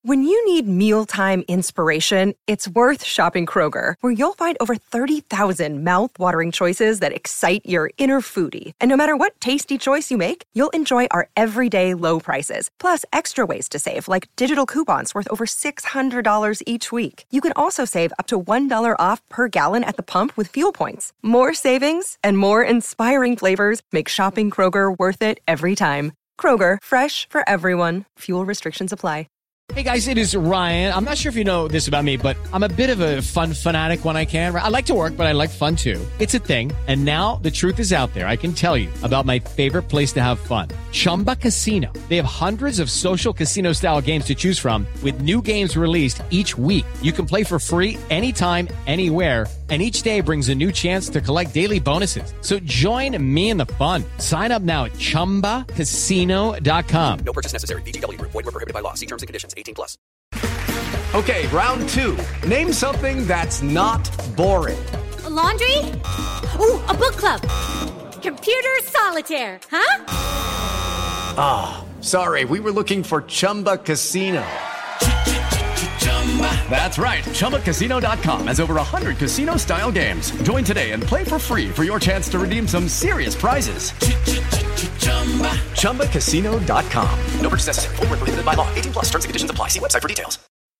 When you need mealtime inspiration, it's worth shopping Kroger, where you'll find over 30,000 mouth-watering choices that excite your inner foodie. And no matter what tasty choice you make, you'll enjoy our everyday low prices, plus extra ways to save, like digital coupons worth over $600 each week. You can also save up to $1 off per gallon at the pump with fuel points. More savings and more inspiring flavors make shopping Kroger worth it every time. Kroger, fresh for everyone. Fuel restrictions apply. Hey guys, it is Ryan. I'm not sure if you know this about me, but I'm a bit of a fun fanatic when I can. I like to work, but I like fun too. It's a thing. And now the truth is out there. I can tell you about my favorite place to have fun. Chumba Casino. They have hundreds of social casino style games to choose from with new games released each week. You can play for free anytime, anywhere. And each day brings a new chance to collect daily bonuses. So join me in the fun. Sign up now at ChumbaCasino.com. No purchase necessary. VGW. Void where prohibited by law. See terms and conditions. 18+. Okay, round two. Name something that's not boring. A laundry? Ooh, a book club. Computer solitaire, huh? Ah, sorry. We were looking for Chumba Casino. That's right. ChumbaCasino.com has over 100 casino-style games. Join today and play for free for your chance to redeem some serious prizes. ChumbaCasino.com. No purchase necessary. Void where prohibited by law. 18+. Terms and conditions apply. See website for details.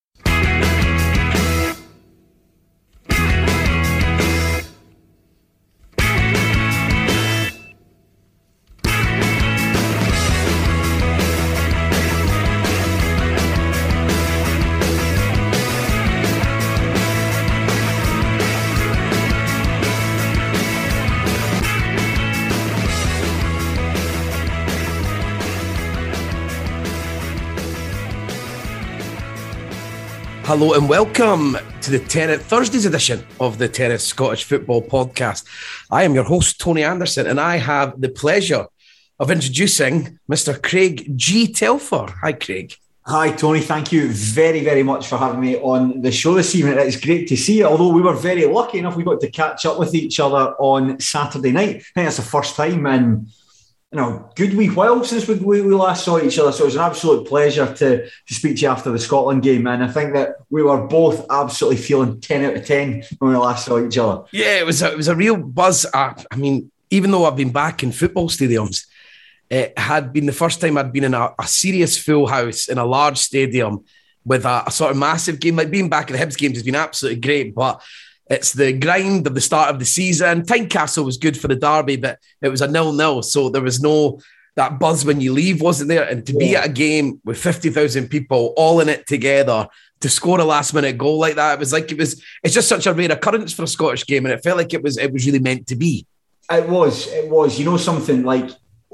Hello and welcome to the Thursday's edition of the Tennis Scottish Football Podcast. I am your host, Tony Anderson, and I have the pleasure of introducing Mr. Craig G. Telfer. Hi, Craig. Hi, Tony. Thank you very, very much for having me on the show this evening. It's great to see you, although we were very lucky enough we got to catch up with each other on Saturday night. I think that's the first time in good wee while since we last saw each other. So it was an absolute pleasure to speak to you after the Scotland game. And I think that we were both absolutely feeling 10 out of 10 when we last saw each other. Yeah, it was a real buzz. I mean, even though I've been back in football stadiums, it had been the first time I'd been in a serious full house in a large stadium with a sort of massive game. Like being back at the Hibs games has been absolutely great, but it's the grind of the start of the season. Tynecastle was good for the derby, but it was a 0-0. So there was that buzz when you leave, wasn't there? And to be at a game with 50,000 people all in it together to score a last minute goal like that, it's just such a rare occurrence for a Scottish game. And it felt like it was really meant to be. It was. You know, something like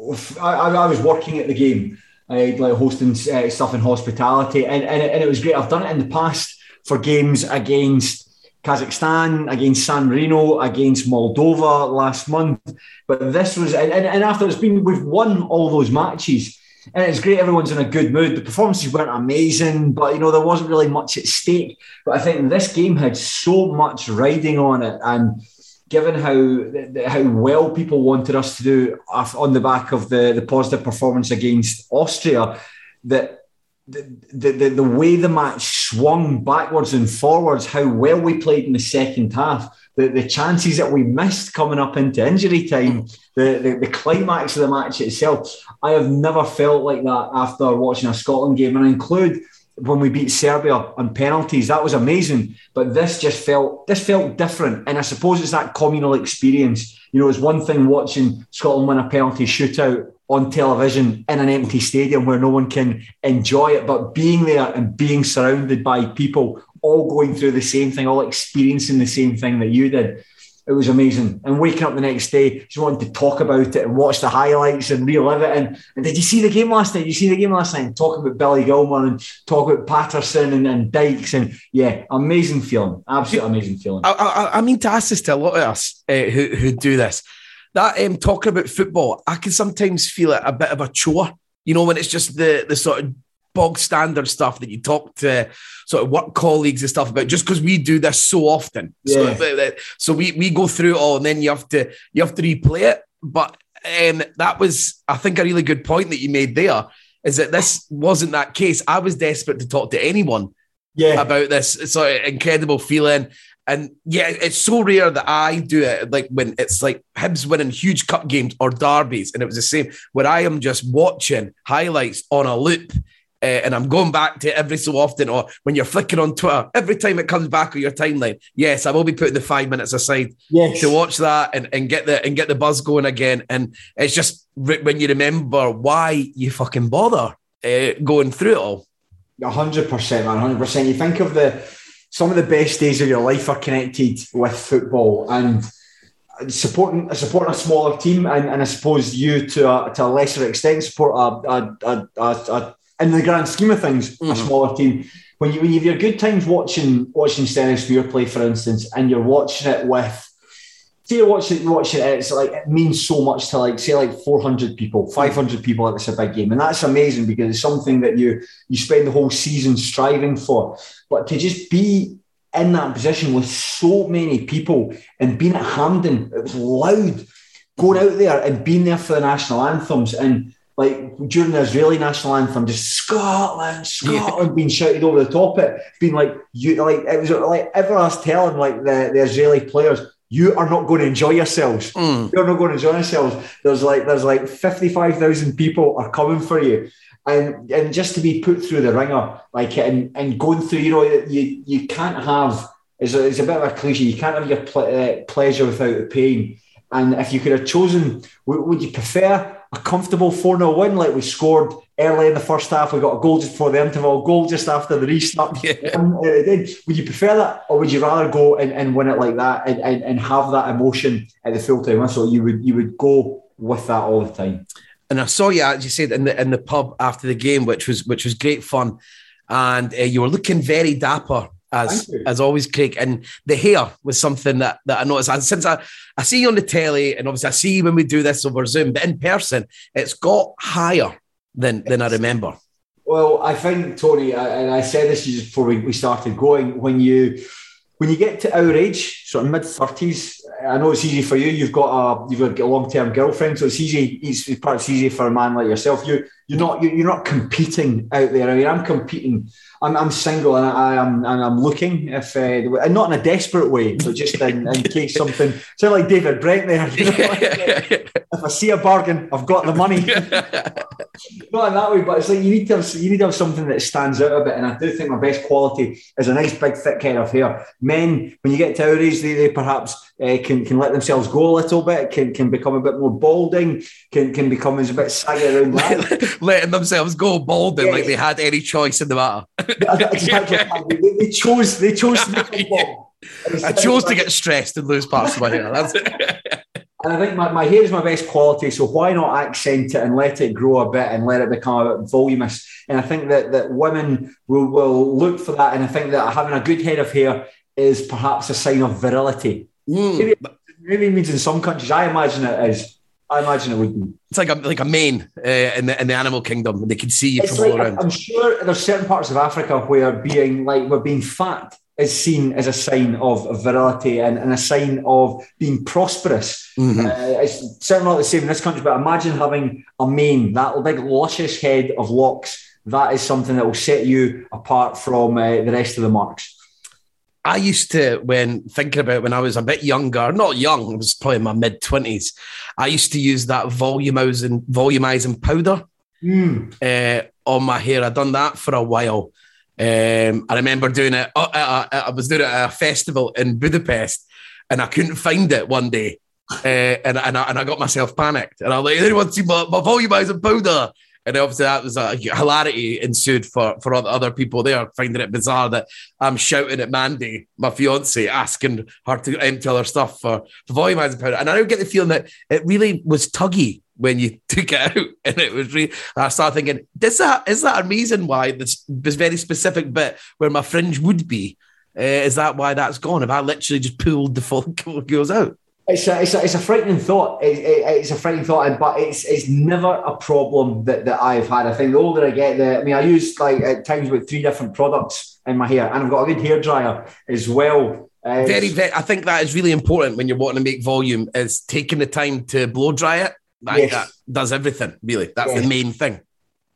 I was working at the game, hosting stuff in hospitality, and it was great. I've done it in the past for games against Kazakhstan, against San Marino, against Moldova last month. But this was, and after we've won all those matches, and it's great, everyone's in a good mood. The performances weren't amazing, but there wasn't really much at stake. But I think this game had so much riding on it, and given how well people wanted us to do on the back of the positive performance against Austria, that the way the match swung backwards and forwards, how well we played in the second half, the chances that we missed coming up into injury time, the climax of the match itself, I have never felt like that after watching a Scotland game. And I include when we beat Serbia on penalties, that was amazing. But this felt different. And I suppose it's that communal experience. It's one thing watching Scotland win a penalty shootout on television in an empty stadium where no one can enjoy it, but being there and being surrounded by people all going through the same thing, all experiencing the same thing that you did, it was amazing. And waking up the next day, just wanting to talk about it and watch the highlights and relive it. And did you see the game last night? And talk about Billy Gilmour and talk about Patterson and Dykes. And yeah, amazing feeling. Absolutely amazing feeling. I mean, to ask this to a lot of us who do this, that talking about football, I can sometimes feel it a bit of a chore, when it's just the sort of bog standard stuff that you talk to sort of work colleagues and stuff about, just because we do this so often. Yeah. So we go through it all, and then you have to replay it. But that was, I think, a really good point that you made there. is that this wasn't that case. I was desperate to talk to anyone about this sort of incredible feeling. And yeah, it's so rare that I do it, like when it's like Hibs winning huge cup games or derbies, and it was the same, where I am just watching highlights on a loop, and I'm going back to it every so often, or when you're flicking on Twitter, every time it comes back on your timeline, yes, I will be putting the 5 minutes aside to watch that and get the buzz going again. And it's just when you remember why you fucking bother going through it all. 100%, man, 100%. You think of some of the best days of your life are connected with football, and supporting a smaller team, and I suppose you to a lesser extent support in the grand scheme of things a smaller team. When you have your good times watching Stenhousemuir play, for instance, and you're watching it with. See, you're watching it, it's like it means so much to like 400 people, 500 people if it's a big game. And that's amazing because it's something that you spend the whole season striving for. But to just be in that position with so many people and being at Hampden, it was loud, going out there and being there for the national anthems. And like during the Israeli national anthem, just Scotland being shouted over the top of it, being like, it was like everyone's telling like the Israeli players, you are not going to enjoy yourselves. You're not going to enjoy yourselves. There's like 55,000 people are coming for you. And just to be put through the ringer, like, and going through, you can't have, it's a bit of a cliche, you can't have your pleasure without the pain. And if you could have chosen, would you prefer a comfortable 4-0 win like we scored early in the first half? We got a goal just before the interval, goal just after the restart. Would you prefer that, or would you rather go and win it like that and have that emotion at the full-time whistle? You would go with that all the time. And I saw you, as you said, in the pub after the game, which was great fun, and you were looking very dapper as always, Craig. And the hair was something that I noticed. And since I see you on the telly, and obviously I see you when we do this over Zoom, but in person, it's got higher than I remember. Well, I think, Tony, and I said this just before we started going, when you get to our age, sort of mid-30s, I know it's easy for you. You've got a long-term girlfriend, so it's easy. It's perhaps easy for a man like yourself. You're not competing out there. I mean, I'm competing. I'm single, and I'm looking, and not in a desperate way, but just in case something. Sound like David Brent there. If I see a bargain, I've got the money. Not in that way, but it's like you need to have something that stands out a bit. And I do think my best quality is a nice big thick head of hair. Men, when you get to our age, they perhaps can let themselves go a little bit, can become a bit more balding, can become a bit saggy around that. Letting themselves go balding, like they had any choice in the matter. They chose to become bald. I chose to get stressed and lose parts of my hair. That's it. And I think my hair is my best quality, so why not accent it and let it grow a bit and let it become a bit voluminous? And I think that women will look for that, and I think that having a good head of hair is perhaps a sign of virility. Maybe it means in some countries. I imagine it is. I imagine it would be. It's like a mane in the animal kingdom. They can see you from all around. I'm sure there's certain parts of Africa where being fat is seen as a sign of virility and a sign of being prosperous. It's certainly not the same in this country, but imagine having a mane, that big luscious head of locks. That is something that will set you apart from the rest of the marks. I used to, when thinking about when I was a bit younger, not young, I was probably in my mid-20s, I used to use that volumizing powder on my hair. I'd done that for a while. I remember doing it. I was doing it at a festival in Budapest, and I couldn't find it one day, and I got myself panicked. And I was like, "Anyone see my volumizing powder?" And obviously that was a hilarity ensued for other people there, finding it bizarre that I'm shouting at Mandy, my fiance, asking her to empty all her stuff for volumizing powder. And I don't get the feeling that it really was tuggy when you took it out. And it was really, I started thinking, is that a reason why this very specific bit where my fringe would be, is that why that's gone? Have I literally just pulled the follicles out? It's a frightening thought. It's a frightening thought, but it's never a problem that I've had. I think the older I get, I use like at times about 3 different products in my hair, and I've got a good hairdryer as well. Very, I think that is really important when you're wanting to make volume, is taking the time to blow dry it. That does everything, really. That's the main thing.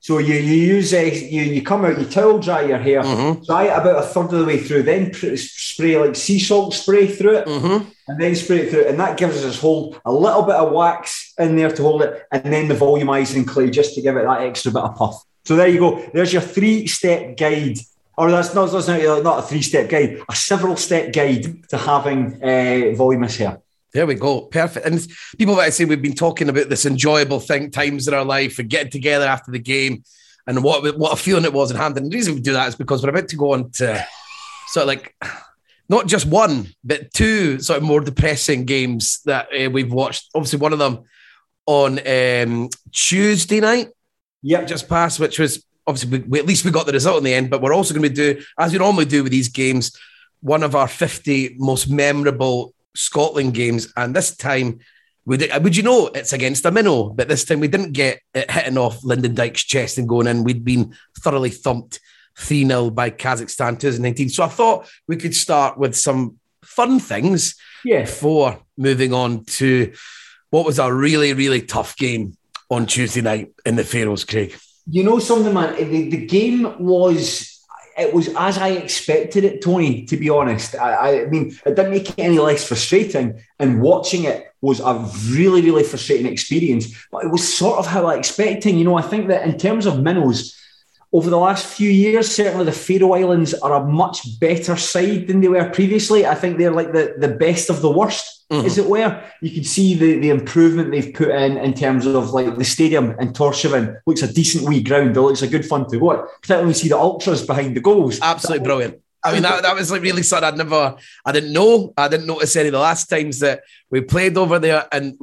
So you use you come out, you towel dry your hair, dry it about a third of the way through, then spray like sea salt spray through it, and then spray it through it, and that gives us a little bit of wax in there to hold it, and then the volumizing clay just to give it that extra bit of puff. So there you go. There's your 3-step guide. Or that's not a 3-step guide, a several-step guide to having voluminous hair. There we go. Perfect. And people might say we've been talking about this enjoyable times in our life and getting together after the game and what a feeling it was in Hampden. The reason we do that is because we're about to go on to sort of like not just one, but two sort of more depressing games that we've watched. Obviously, one of them on Tuesday night, just passed, which was obviously we at least we got the result in the end. But we're also going to do, as we normally do with these games, one of our 50 most memorable Scotland games, and this time would you know it's against a minnow, but this time we didn't get it hitting off Lyndon Dykes' chest and going in. We'd been thoroughly thumped 3-0 by Kazakhstan 2019. So I thought we could start with some fun things before moving on to what was a really, really tough game on Tuesday night in the Faroes, Craig. You know something, man, the game was as I expected it, Tony, to be honest. I mean, it didn't make it any less frustrating, and watching it was a really, really frustrating experience, but it was sort of how I expected. You know, I think that in terms of minnows, over the last few years, certainly the Faroe Islands are a much better side than they were previously. I think they're like the best of the worst, as it were. You can see the improvement they've put in terms of like the stadium in Tórshavn looks a decent wee ground. It looks a good fun to watch. Particularly when you see the ultras behind the goals. Absolutely brilliant. I mean, that was like really something I didn't know. I didn't notice any of the last times that we played over there, and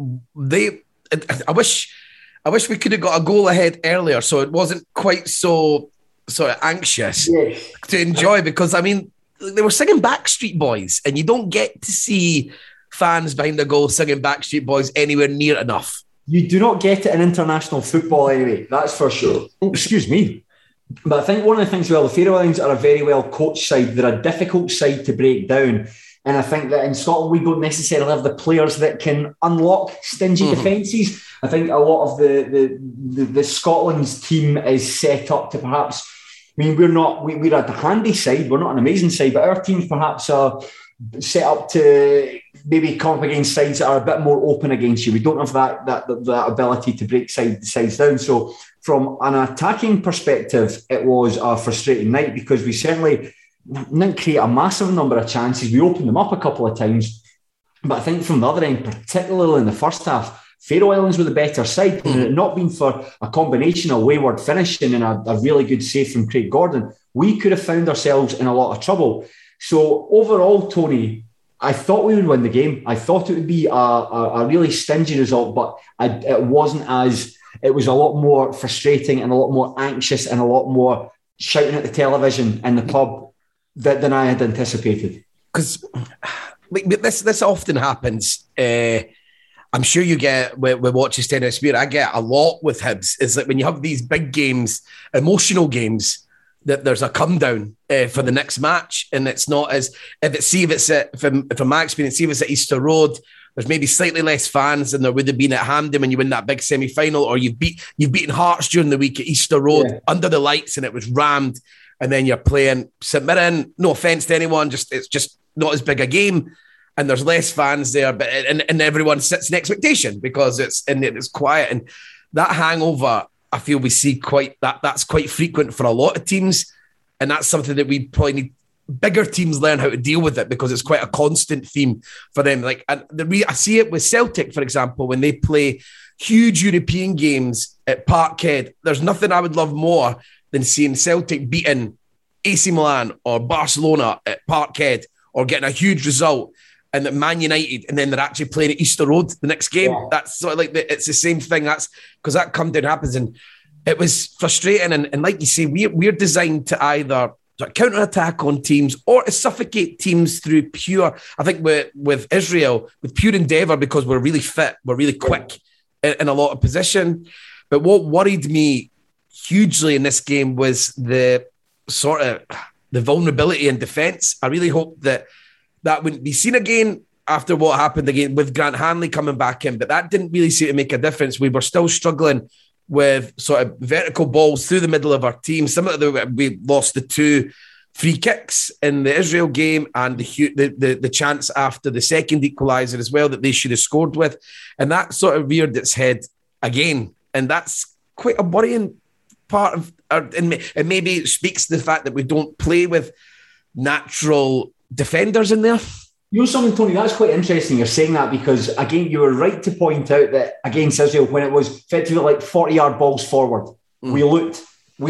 I wish we could have got a goal ahead earlier, so it wasn't quite so sort of anxious to enjoy, because, I mean, they were singing Backstreet Boys, and you don't get to see fans behind the goal singing Backstreet Boys anywhere near enough. You do not get it in international football anyway, that's for sure. Excuse me. But I think one of the things, the Faroe Islands are a very well coached side. They're a difficult side to break down. And I think that in Scotland, we don't necessarily have the players that can unlock stingy defences. I think a lot of the Scotland's team is set up to perhaps, I mean, we're a handy side, we're not an amazing side, but our teams perhaps are set up to maybe come up against sides that are a bit more open against you. We don't have that ability to break sides down. So from an attacking perspective, it was a frustrating night, because we certainly didn't create a massive number of chances. We opened them up a couple of times, but I think from the other end, particularly in the first half, Faroe Islands were the better side. And had it not been for a combination of wayward finishing and a really good save from Craig Gordon, we could have found ourselves in a lot of trouble. So overall, Tony, I thought we would win the game. I thought it would be a really stingy result, but it wasn't as... It was a lot more frustrating and a lot more anxious and a lot more shouting at the television in the pub than I had anticipated. Because this often happens. I'm sure you get with watches Tennis Spirit. I get a lot with Hibs. Is that when you have these big games, emotional games, that there's a come down for the next match, and it's not as from my experience, see if it's at Easter Road, there's maybe slightly less fans than there would have been at Hampden when you win that big semi-final, or you've beaten Hearts during the week at Easter Road under the lights and it was rammed, and then you're playing St Mirren. No offence to anyone, it's just not as big a game, and there's less fans there, but and everyone sits in expectation because it's quiet, and that hangover, I feel we see that's quite frequent for a lot of teams, and that's something that we probably need bigger teams learn how to deal with it, because it's quite a constant theme for them. Like, and I see it with Celtic, for example, when they play huge European games at Parkhead. There's nothing I would love more than seeing Celtic beating AC Milan or Barcelona at Parkhead, or getting a huge result, and that Man United, and then they're actually playing at Easter Road the next game. Yeah. That's sort of like it's the same thing. That's because that come down happens, and it was frustrating. And like you say, we're designed to either counter-attack on teams or to suffocate teams through pure, I think with Israel, with pure endeavour, because we're really fit, we're really quick in a lot of position. But what worried me hugely in this game was the sort of the vulnerability in defence. I really hope that wouldn't be seen again after what happened again with Grant Hanley coming back in, but that didn't really seem to make a difference. We were still struggling with sort of vertical balls through the middle of our team. Some of we lost the 2 free kicks in the Israel game and the chance after the second equaliser as well that they should have scored with. And that sort of reared its head again. And that's quite a worrying part of and maybe it speaks to the fact that we don't play with natural defenders in there. You know something, Tony, that's quite interesting you're saying that, because again, you were right to point out that against Israel, when it was effectively like 40-yard balls forward, we looked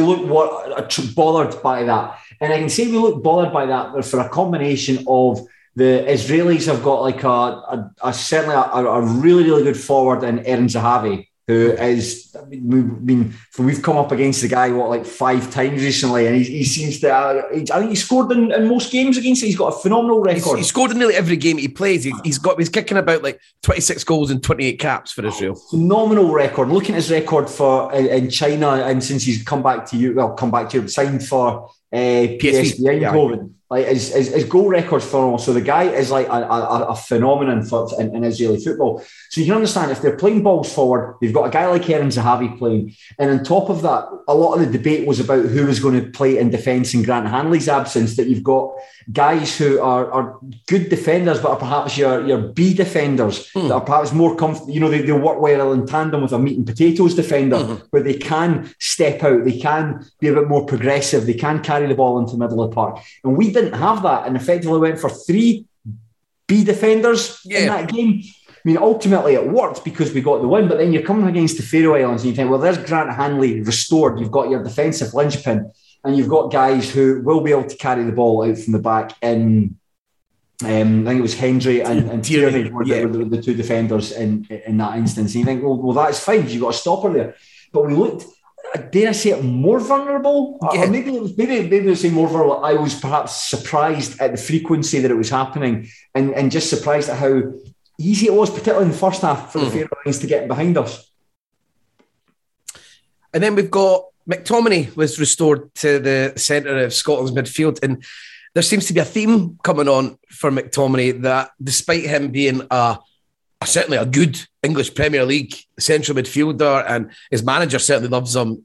bothered by that. And I can say we looked bothered by that for a combination of the Israelis have got like certainly a really, really good forward in Eren Zahavi, who is, we've come up against the guy, 5 times recently, and he seems to, I think he scored in most games against it. He's got a phenomenal record. He's scored in nearly every game he plays. He's kicking about 26 goals and 28 caps for Israel. Phenomenal record. Looking at his record for in China, and since he's come back to Europe, signed for PSV Eindhoven. Like his goal records for so the guy is like a phenomenon in Israeli football. So you can understand if they're playing balls forward, they've got a guy like Eren Zahavi playing, and on top of that, a lot of the debate was about who was going to play in defence in Grant Hanley's absence. That you've got guys who are good defenders, but are perhaps your B defenders that are perhaps more comfortable. You know, they work well in tandem with a meat and potatoes defender, where they can step out, they can be a bit more progressive, they can carry the ball into the middle of the park, and we didn't have that, and effectively went for 3 B defenders in that game. I mean, ultimately it worked because we got the win, but then you're coming against the Faroe Islands and you think, well, there's Grant Hanley restored. You've got your defensive linchpin, and you've got guys who will be able to carry the ball out from the back. I think it was Hendry and Tierney were the 2 defenders in that instance. And you think, well, that's fine. You've got a stopper there. But we looked, dare I say it, more vulnerable? Or maybe it was more vulnerable. I was perhaps surprised at the frequency that it was happening, and just surprised at how easy it was, particularly in the first half, for the Faroe Islands to get behind us. And then we've got McTominay was restored to the centre of Scotland's midfield, and there seems to be a theme coming on for McTominay that despite him being certainly a good English Premier League central midfielder, and his manager certainly loves him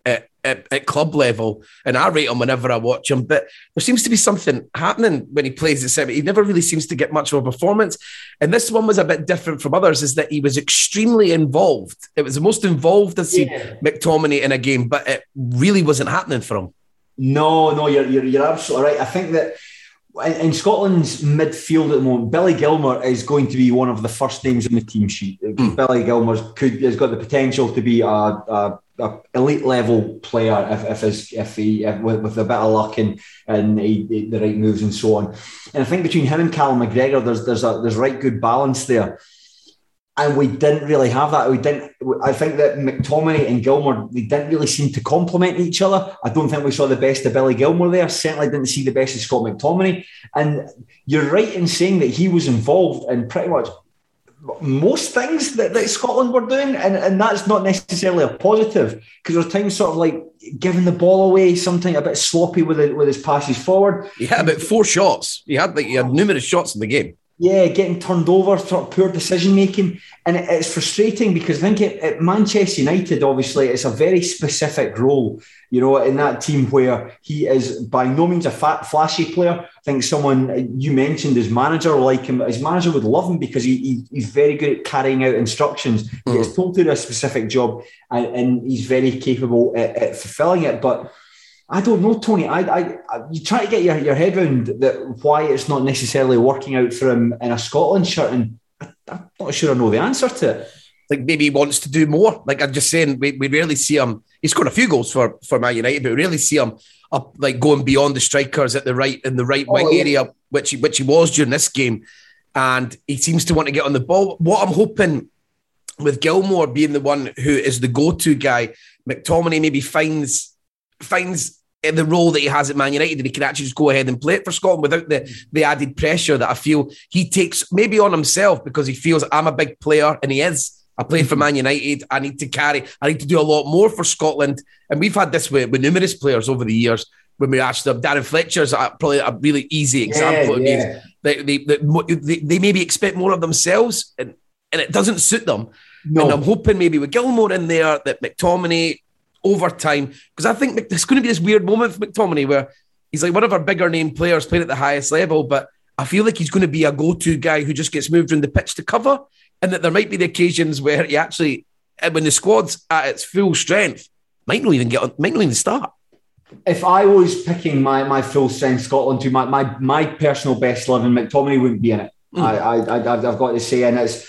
at club level, and I rate him whenever I watch him, but there seems to be something happening when he plays at centre. He never really seems to get much of a performance, and this one was a bit different from others, is that he was extremely involved. It was the most involved I've seen McTominay in a game, but it really wasn't happening for him. No, you're absolutely right. I think that in Scotland's midfield at the moment, Billy Gilmour is going to be one of the first names in the team sheet. Billy Gilmour has got the potential to be a elite level player if he with a bit of luck and the right moves and so on. And I think between him and Callum McGregor, there's right good balance there. And we didn't really have that. I think that McTominay and Gilmour, they didn't really seem to complement each other. I don't think we saw the best of Billy Gilmour there. Certainly didn't see the best of Scott McTominay. And you're right in saying that he was involved in pretty much most things that Scotland were doing. And that's not necessarily a positive, because there were times sort of like giving the ball away, something a bit sloppy with his passes forward. He had about 4 shots. He had numerous shots in the game. Yeah, getting turned over, sort of poor decision making, and it's frustrating because I think at Manchester United, obviously, it's a very specific role, you know, in that team where he is by no means a flashy player. I think someone you mentioned, his manager, like him, his manager would love him because he's very good at carrying out instructions. He gets told to do a specific job, and he's very capable at fulfilling it, but I don't know, Tony. You try to get your head around that why it's not necessarily working out for him in a Scotland shirt, and I'm not sure I know the answer to it. Like maybe he wants to do more. Like I'm just saying, we rarely see him. He scored a few goals for Man United, but we rarely see him up like going beyond the strikers in the right wing area, which he was during this game, and he seems to want to get on the ball. What I'm hoping with Gilmour being the one who is the go-to guy, McTominay maybe finds the role that he has at Man United, and he can actually just go ahead and play it for Scotland without the added pressure that I feel he takes maybe on himself, because he feels I'm a big player, and he is. I play for Man United. I need to do a lot more for Scotland. And we've had this with numerous players over the years when we asked them. Darren Fletcher's probably a really easy example. They maybe expect more of themselves, and it doesn't suit them. No. And I'm hoping maybe with Gilmore in there, that McTominay over time, because I think there's going to be this weird moment for McTominay where he's like one of our bigger name players playing at the highest level, but I feel like he's going to be a go-to guy who just gets moved around the pitch to cover, and that there might be the occasions where he actually, when the squad's at its full strength, might not even start. If I was picking my full strength Scotland to my personal best 11, McTominay wouldn't be in it. I've got to say, and it's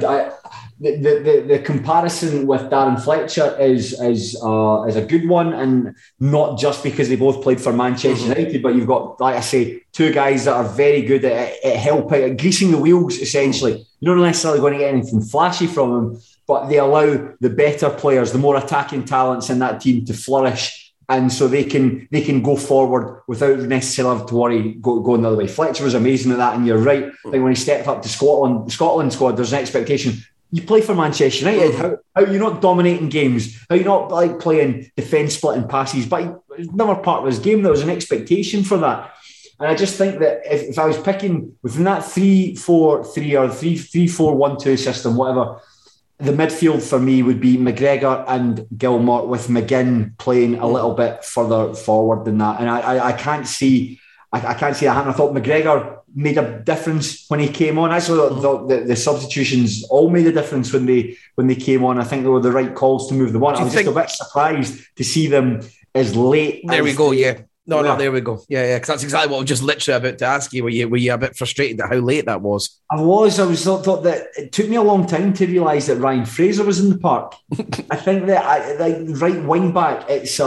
the comparison with Darren Fletcher is a good one, and not just because they both played for Manchester United, but you've got, like I say, two guys that are very good at helping, at greasing the wheels. Essentially, you're not necessarily going to get anything flashy from them, but they allow the better players, the more attacking talents in that team to flourish. And so they can go forward without necessarily having to worry going the other way. Fletcher was amazing at that, and you're right. I think when he stepped up to Scotland squad, there's an expectation. You play for Manchester United. How are you not dominating games? How are you not like playing defence splitting passes? But it was never part of his game. There was an expectation for that. And I just think that if I was picking within that 3-4-3 or 3-4-1-2 system, whatever, the midfield for me would be McGregor and Gilmore, with McGinn playing a little bit further forward than that. And I can't see that happening. I thought McGregor made a difference when he came on. I thought the substitutions all made a difference when they came on. I think they were the right calls to move them on. I was just a bit surprised to see them as late. There we go, yeah. No, there we go. Yeah, because that's exactly what I was just literally about to ask you. Were you a bit frustrated at how late that was? I thought that it took me a long time to realise that Ryan Fraser was in the park. I think that right wing back, I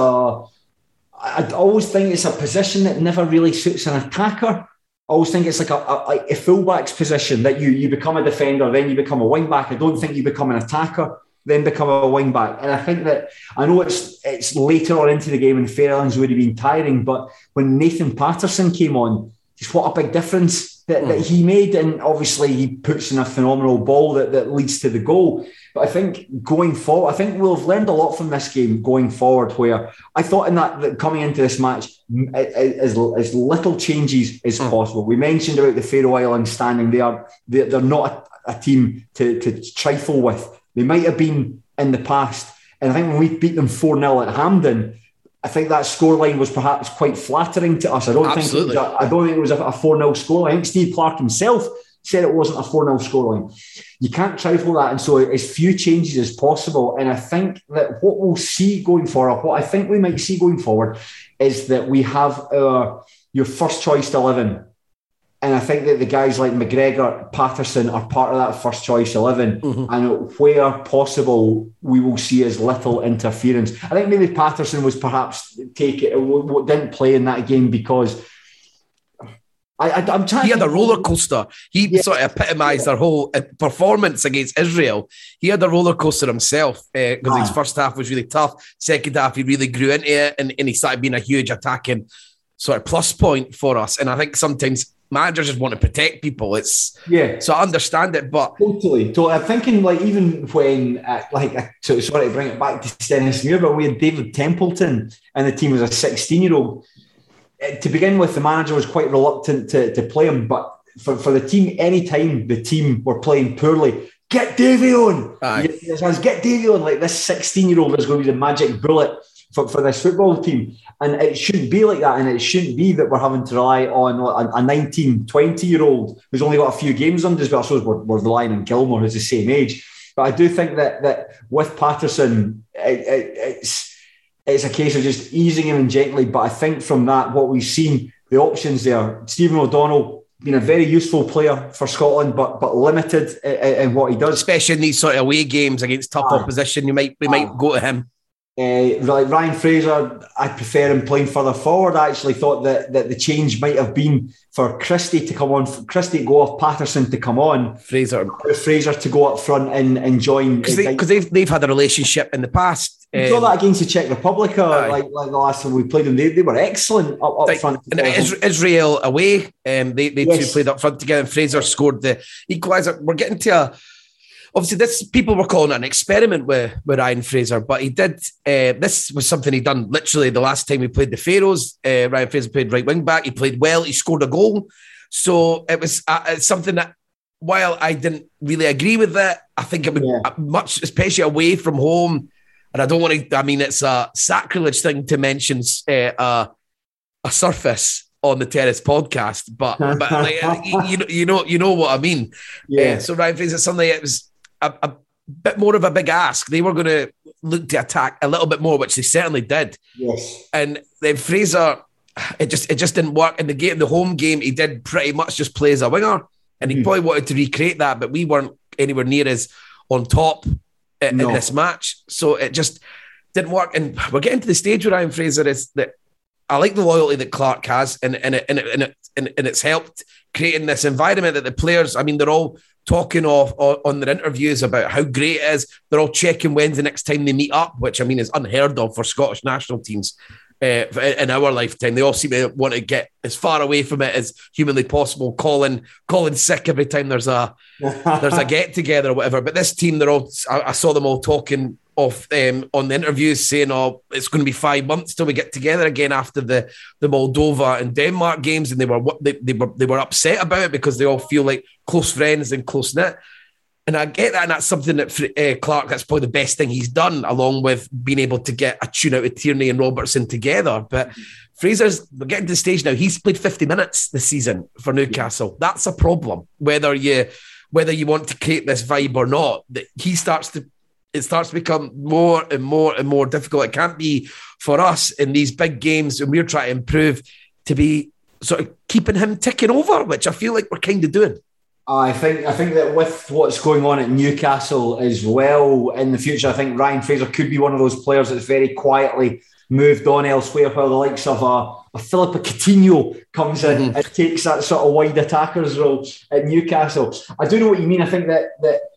always think it's a position that never really suits an attacker. I always think it's like a fullback's position, that you become a defender, then you become a wing back. I don't think you become an attacker, then become a wing back. And I think that, I know it's later on into the game and Fairlands would have been tiring, but when Nathan Patterson came on, just what a big difference that he made. And obviously he puts in a phenomenal ball that leads to the goal. But I think going forward, I think we'll have learned a lot from this game going forward, where I thought in that coming into this match, as little changes as possible. We mentioned about the Faroe Islands standing there. They're not a team to trifle with. They might have been in the past. And I think when we beat them 4-0 at Hampden, I think that scoreline was perhaps quite flattering to us. I don't think it was a 4-0 scoreline. I think Steve Clarke himself said it wasn't a 4-0 scoreline. You can't trifle that. And so as few changes as possible. And I think that what we'll see going forward, what I think we might see going forward, is that we have your first choice 11. And I think that the guys like McGregor, Patterson are part of that first choice 11. And where possible, we will see as little interference. I think maybe Patterson was perhaps didn't play in that game because I'm trying. He had a roller coaster. He sort of epitomised their whole performance against Israel. He had a roller coaster himself because his first half was really tough. Second half, he really grew into it, and he started being a huge attacking sort of plus point for us. And I think sometimes managers just want to protect people. So I understand it, but totally. I'm thinking like even when sorry to bring it back to Dennis Muir, but we had David Templeton and the team was a 16-year-old. To begin with, the manager was quite reluctant to play him, but for the team, anytime the team were playing poorly, get Davy on. Get Davy on. Like this 16-year-old is going to be the magic bullet for this football team. And it shouldn't be like that. And it shouldn't be that we're having to rely on a 19, 20-year-old who's only got a few games under his belt. I suppose we're relying on Gilmore, who's the same age. But I do think that with Patterson, it's a case of just easing him in gently. But I think from that, what we've seen, the options there, Stephen O'Donnell, been a very useful player for Scotland, but limited in what he does. Especially in these sort of away games against tough opposition, we might go to him. Like Ryan Fraser, I prefer him playing further forward. I actually thought that the change might have been for Christie to come on, Christie to go off, Patterson to come on, Fraser to go up front and join. Because they've had a relationship in the past. You saw that against the Czech Republic, like the last time we played them. They were excellent up front. And Israel away, they two played up front together, and Fraser scored the equaliser. We're getting to obviously, people were calling it an experiment with Ryan Fraser, but he did. This was something he'd done literally the last time we played the Faroes. Ryan Fraser played right wing back. He played well. He scored a goal. So it was something that while I didn't really agree with it, I think it would much, especially away from home. And I don't want to, I mean, it's a sacrilege thing to mention a surface on the Terrace podcast, but like, you know what I mean. Yeah. So Ryan Fraser, suddenly it was a bit more of a big ask. They were going to look to attack a little bit more, which they certainly did. Yes. And then Fraser, it just didn't work. In the home game, he did pretty much just play as a winger, and he probably wanted to recreate that, but we weren't anywhere near as on top in this match. So it just didn't work. And we're getting to the stage where Ryan Fraser is that I like the loyalty that Clark has, and it's helped creating this environment that the players, I mean, they're all talking on their interviews about how great it is. They're all checking when's the next time they meet up, which I mean is unheard of for Scottish national teams in our lifetime. They all seem to want to get as far away from it as humanly possible. Calling sick every time there's a get together or whatever. But this team, I saw them all talking on the interviews saying, "Oh, it's going to be 5 months till we get together again after the Moldova and Denmark games," and they were upset about it because they all feel like close friends and close knit. And I get that, and that's something that Clark, that's probably the best thing he's done, along with being able to get a tune out of Tierney and Robertson together. But we're getting to the stage now. He's played 50 minutes this season for Newcastle. That's a problem. Whether you want to create this vibe or not, that it starts to become more and more and more difficult. It can't be for us in these big games, and we're trying to improve, to be sort of keeping him ticking over, which I feel like we're kind of doing. I think that with what's going on at Newcastle as well in the future, I think Ryan Fraser could be one of those players that's very quietly moved on elsewhere, while the likes of a Philippa Coutinho comes in and takes that sort of wide attacker's role at Newcastle. I do know what you mean. I think that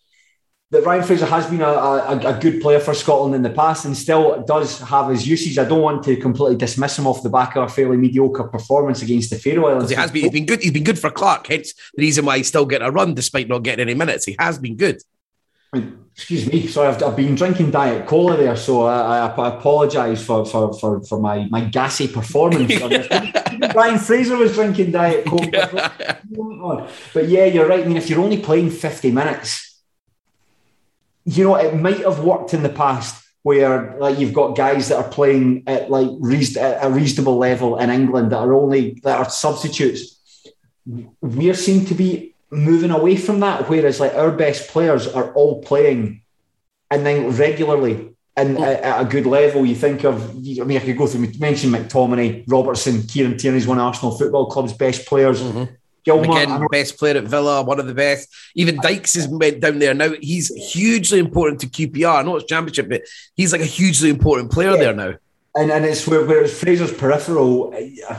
Ryan Fraser has been a good player for Scotland in the past and still does have his usage. I don't want to completely dismiss him off the back of a fairly mediocre performance against the Faroe Islands. He's been good. He's been good for Clark, hence the reason why he's still getting a run despite not getting any minutes. He has been good. Excuse me, sorry, I've been drinking Diet Cola there, so I apologise for my gassy performance. Ryan Fraser was drinking Diet Cola. But yeah, you're right. I mean, if you're only playing 50 minutes, you know, it might have worked in the past where like you've got guys that are playing at like a reasonable level in England that are substitutes. We seem to be moving away from that, whereas like our best players are all playing and then regularly and at a good level. You think of, I mean, I could go through, mention McTominay, Robertson, Kieran Tierney's one of Arsenal Football Club's best players. Gilmour, best player at Villa, one of the best. Even Dykes is went down there now. He's hugely important to QPR. I know it's Championship, but he's like a hugely important player there now. And it's where it's Fraser's peripheral.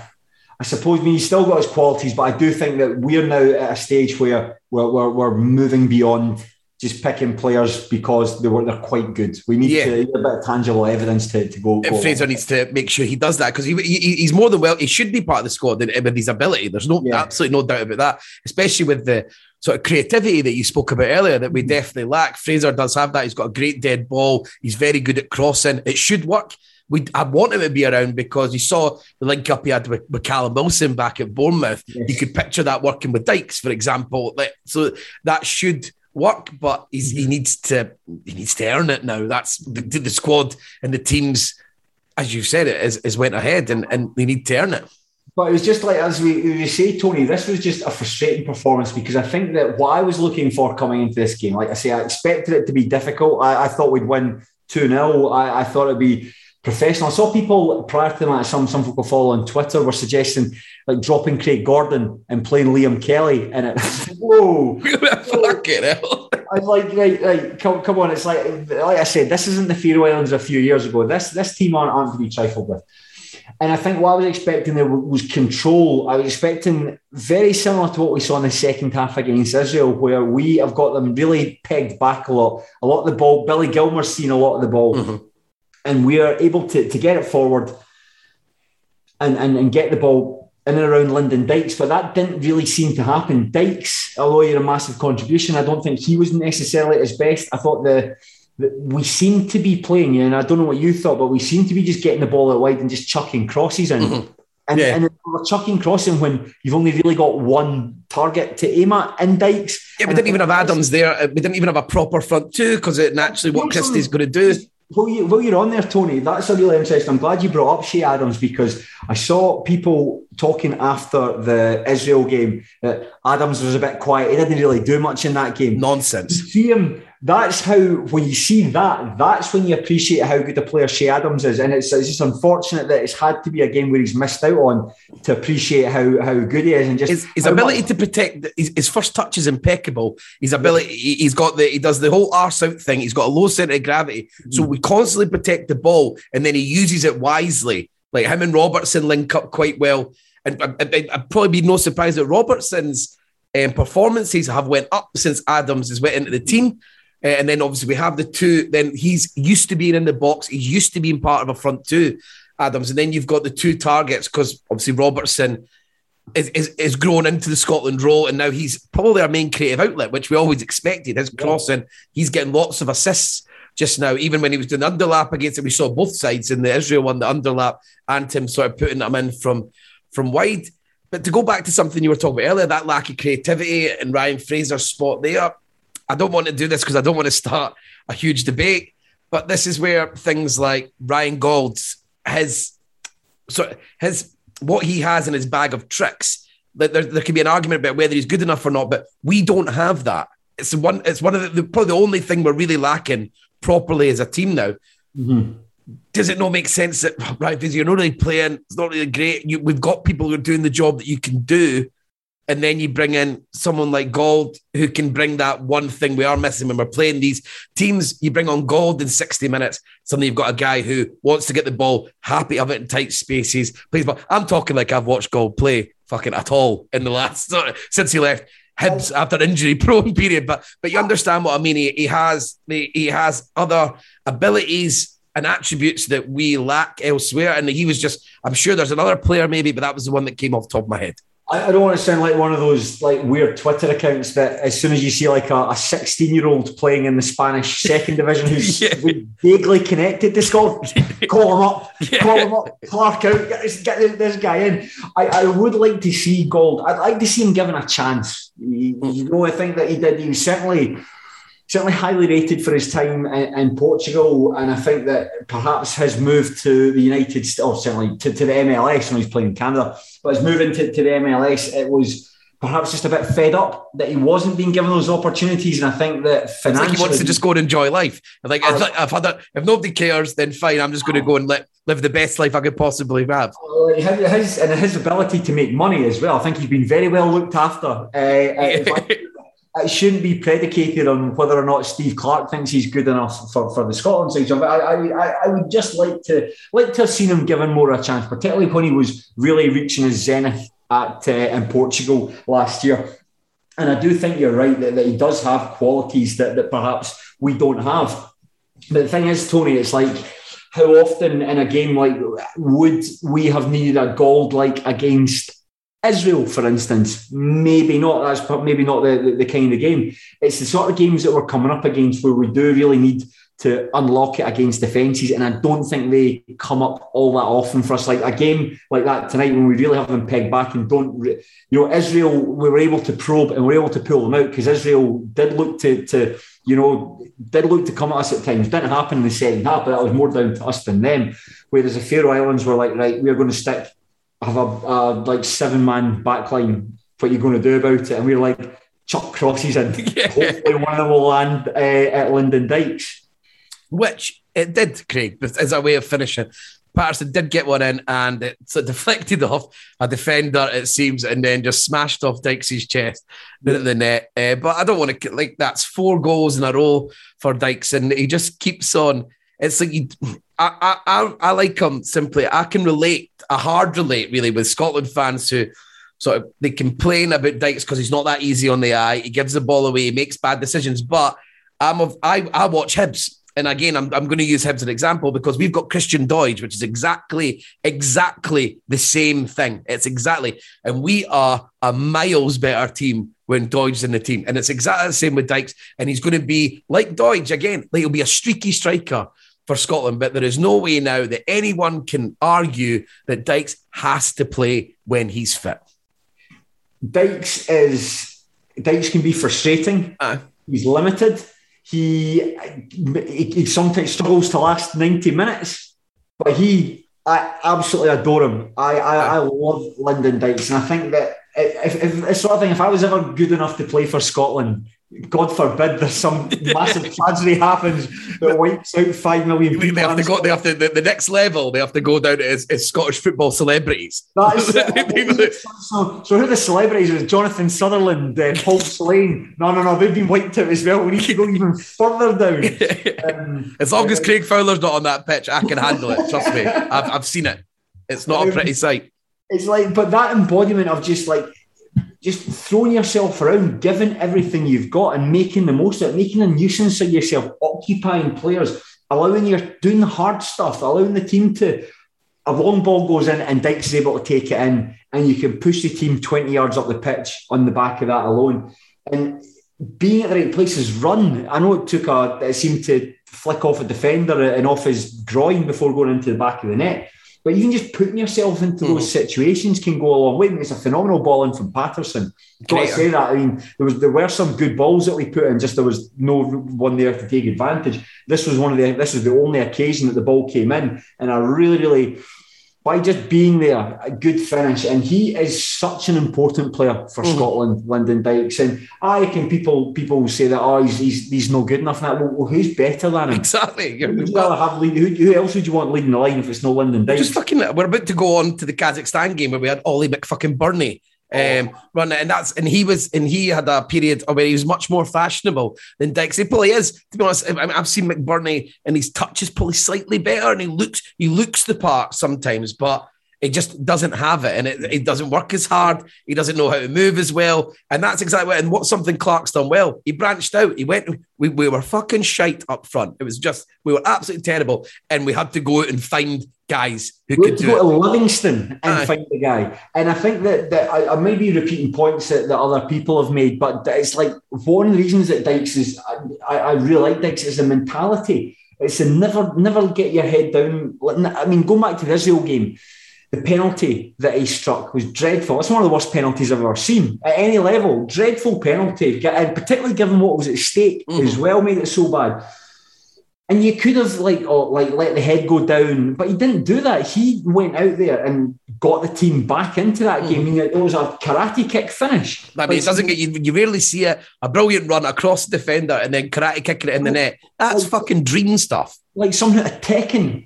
I suppose, I mean, he's still got his qualities, but I do think that we're now at a stage where we're moving beyond just picking players because they're quite good. We need a bit of tangible evidence to go. Fraser needs to make sure he does that because he's more than well. He should be part of the squad with his ability. There's absolutely no doubt about that, especially with the sort of creativity that you spoke about earlier that we definitely lack. Fraser does have that. He's got a great dead ball. He's very good at crossing. It should work. I want him to be around because you saw the link up he had with Callum Wilson back at Bournemouth. Yes. You could picture that working with Dykes, for example. So that should work, but he needs to earn it now. That's the squad and the teams, as you said, it is went ahead and they need to earn it. But it was just like, as we say, Tony, this was just a frustrating performance because I think that what I was looking for coming into this game, like I say, I expected it to be difficult. I thought we'd win 2-0. I thought it'd be professional. I saw people prior to that, some people follow on Twitter were suggesting like dropping Craig Gordon and playing Liam Kelly in it. Whoa. Fucking hell. I was like, right, come on. It's like I said, this isn't the Faroe Islands a few years ago. This team aren't to be trifled with. And I think what I was expecting there was control. I was expecting very similar to what we saw in the second half against Israel, where we have got them really pegged back a lot of the ball. Billy Gilmour's seen a lot of the ball. Mm-hmm. And we are able to get it forward and get the ball in and around Lyndon Dykes. But that didn't really seem to happen. Dykes, although he had a massive contribution, I don't think he was necessarily at his best. I thought we seemed to be playing, and I don't know what you thought, but we seemed to be just getting the ball out wide and just chucking crosses in. Mm-hmm. And we're chucking crossing when you've only really got one target to aim at in Dykes. Yeah, we didn't even have Adams there. We didn't even have a proper front two because it naturally what Christie's going to do. While you're on there, Tony, that's a really interesting. I'm glad you brought up Shea Adams because I saw people talking after the Israel game that Adams was a bit quiet. He didn't really do much in that game. Nonsense. You see him. That's how, when you see that, that's when you appreciate how good a player Shea Adams is. And it's just unfortunate that it's had to be a game where he's missed out on to appreciate how good he is. And just his ability to protect, his first touch is impeccable. His ability, he does the whole arse out thing. He's got a low centre of gravity. So we constantly protect the ball and then he uses it wisely. Like him and Robertson link up quite well. And I'd probably be no surprise that Robertson's performances have went up since Adams has went into the team. And then obviously we have the two. Then he's used to being in the box. He's used to being part of a front two, Adams. And then you've got the two targets because obviously Robertson is grown into the Scotland role. And now he's probably our main creative outlet, which we always expected. His crossing, he's getting lots of assists just now. Even when he was doing the underlap against it, we saw both sides in the Israel one, the underlap and him sort of putting them in from wide. But to go back to something you were talking about earlier, that lack of creativity and Ryan Fraser's spot there, I don't want to do this because I don't want to start a huge debate, but this is where things like Ryan Gould's, what he has in his bag of tricks, that there can be an argument about whether he's good enough or not, but we don't have that. It's one of probably the only thing we're really lacking properly as a team now. Mm-hmm. Does it not make sense that Ryan Fraser, you're not really playing, it's not really great, we've got people who are doing the job that you can do, and then you bring in someone like Gould who can bring that one thing we are missing when we're playing these teams. You bring on Gould in 60 minutes. Suddenly you've got a guy who wants to get the ball, happy to have it in tight spaces, plays ball. I'm talking like I've watched Gould play fucking at all in the last, since he left Hibs after injury-prone period. But you understand what I mean. He has other abilities and attributes that we lack elsewhere. And he was just, I'm sure there's another player maybe, but that was the one that came off the top of my head. I don't want to sound like one of those like weird Twitter accounts that as soon as you see like a 16-year-old playing in the Spanish second division who's vaguely connected to Scotland, call him up, Clark out, get this guy in. I would like to see Gould. I'd like to see him given a chance. I think that he did. He was certainly highly rated for his time in Portugal, and I think that perhaps his move to the United States, or certainly to the MLS when he's playing in Canada, but his move into the MLS, it was perhaps just a bit fed up that he wasn't being given those opportunities, and I think that financially... It's like he wants to just go and enjoy life. If nobody cares, then fine, I'm just going to go and live the best life I could possibly have. His ability to make money as well, I think he's been very well looked after. It shouldn't be predicated on whether or not Steve Clarke thinks he's good enough for the Scotland side. So I would just like to have seen him given more a chance, particularly when he was really reaching his zenith in Portugal last year. And I do think you're right that he does have qualities that perhaps we don't have. But the thing is, Tony, it's like, how often in a game like would we have needed a Gould like against Israel, for instance? Maybe not. That's maybe not the kind of game. It's the sort of games that we're coming up against where we do really need to unlock it against defences, and I don't think they come up all that often for us. Like a game like that tonight when we really have them pegged back and Israel, we were able to probe and we were able to pull them out because Israel did look to come at us at times. Didn't happen in the second half, but that was more down to us than them. Whereas the Faroe Islands were like, right, we're going to have a 7-man backline. What are you going to do about it? And we were like, chuck crosses in. Hopefully one of them will land at Lyndon Dykes. Which it did, Craig, as a way of finishing. Patterson did get one in and it deflected off a defender, it seems, and then just smashed off Dykes' chest into the net. But I don't want to, that's 4 goals in a row for Dykes, and he just keeps on. It's like, I like him simply. I can relate, a hard relate really, with Scotland fans who sort of, they complain about Dykes because he's not that easy on the eye. He gives the ball away, he makes bad decisions. But I watch Hibs. And again, I'm going to use Hibs as an example because we've got Christian Doidge, which is exactly the same thing. It's exactly. And we are a miles better team when Doidge's in the team. And it's exactly the same with Dykes. And he's going to be like Doidge again. He'll be a streaky striker. for Scotland, but there is no way now that anyone can argue that Dykes has to play when he's fit. Dykes can be frustrating. He's limited. He sometimes struggles to last 90 minutes, but I absolutely adore him. I love Lyndon Dykes, and I think that if sort of thing, if I was ever good enough to play for Scotland, God forbid there's some massive tragedy happens that wipes out 5 million people. The next level, they have to go down as Scottish football celebrities. That's so who are the celebrities? It was Jonathan Sutherland, Paul Slane. No, they've been wiped out as well. We need to go even further down. As long as Craig Fowler's not on that pitch, I can handle it. Trust me, I've seen it. It's not a pretty sight. It's like, but that embodiment of just throwing yourself around, giving everything you've got and making the most of it, making a nuisance of yourself, occupying players, doing the hard stuff, allowing the team to, a long ball goes in and Dykes is able to take it in and you can push the team 20 yards up the pitch on the back of that alone. And being at the right places, run. I know it seemed to flick off a defender and off his groin before going into the back of the net. But even just putting yourself into those situations can go a long way. It's a phenomenal ball in from Patterson. Got to say that. I mean, there were some good balls that we put in, just there was no one there to take advantage. This was the only occasion that the ball came in. And I really, really, by just being there, a good finish. And he is such an important player for Scotland, Lyndon Dykes. And people say that, he's no good enough. Well, who's better than him? Exactly. Who else would you want leading the line if it's no Lyndon Dykes? We're about to go on to the Kazakhstan game where we had Ollie McFucking-Burney run it, and he had a period where he was much more fashionable than Dykes. He probably is, to be honest. I've seen McBurney and his touch is probably slightly better, and he looks the part sometimes, but it just doesn't have it, and it doesn't work as hard. He doesn't know how to move as well, and that's exactly what's something Clark's done well. He branched out. He went. We were fucking shite up front. It was just, we were absolutely terrible, and we had to go out and find guys who could do it. Go to Livingston and find the guy. And I think that I may be repeating points that other people have made, but it's like one of the reasons that Dykes is, I really like Dykes, is the mentality. It's to never get your head down. I mean, going back to the Israel game, the penalty that he struck was dreadful. It's one of the worst penalties I've ever seen at any level. Dreadful penalty, and particularly given what was at stake as well, made it so bad. And you could have let the head go down, but he didn't do that. He went out there and got the team back into that game. I mean, it was a karate kick finish. I mean, it doesn't get you rarely see a brilliant run across the defender and then karate kicking it in the net. That's fucking dream stuff. Like something a Tekken.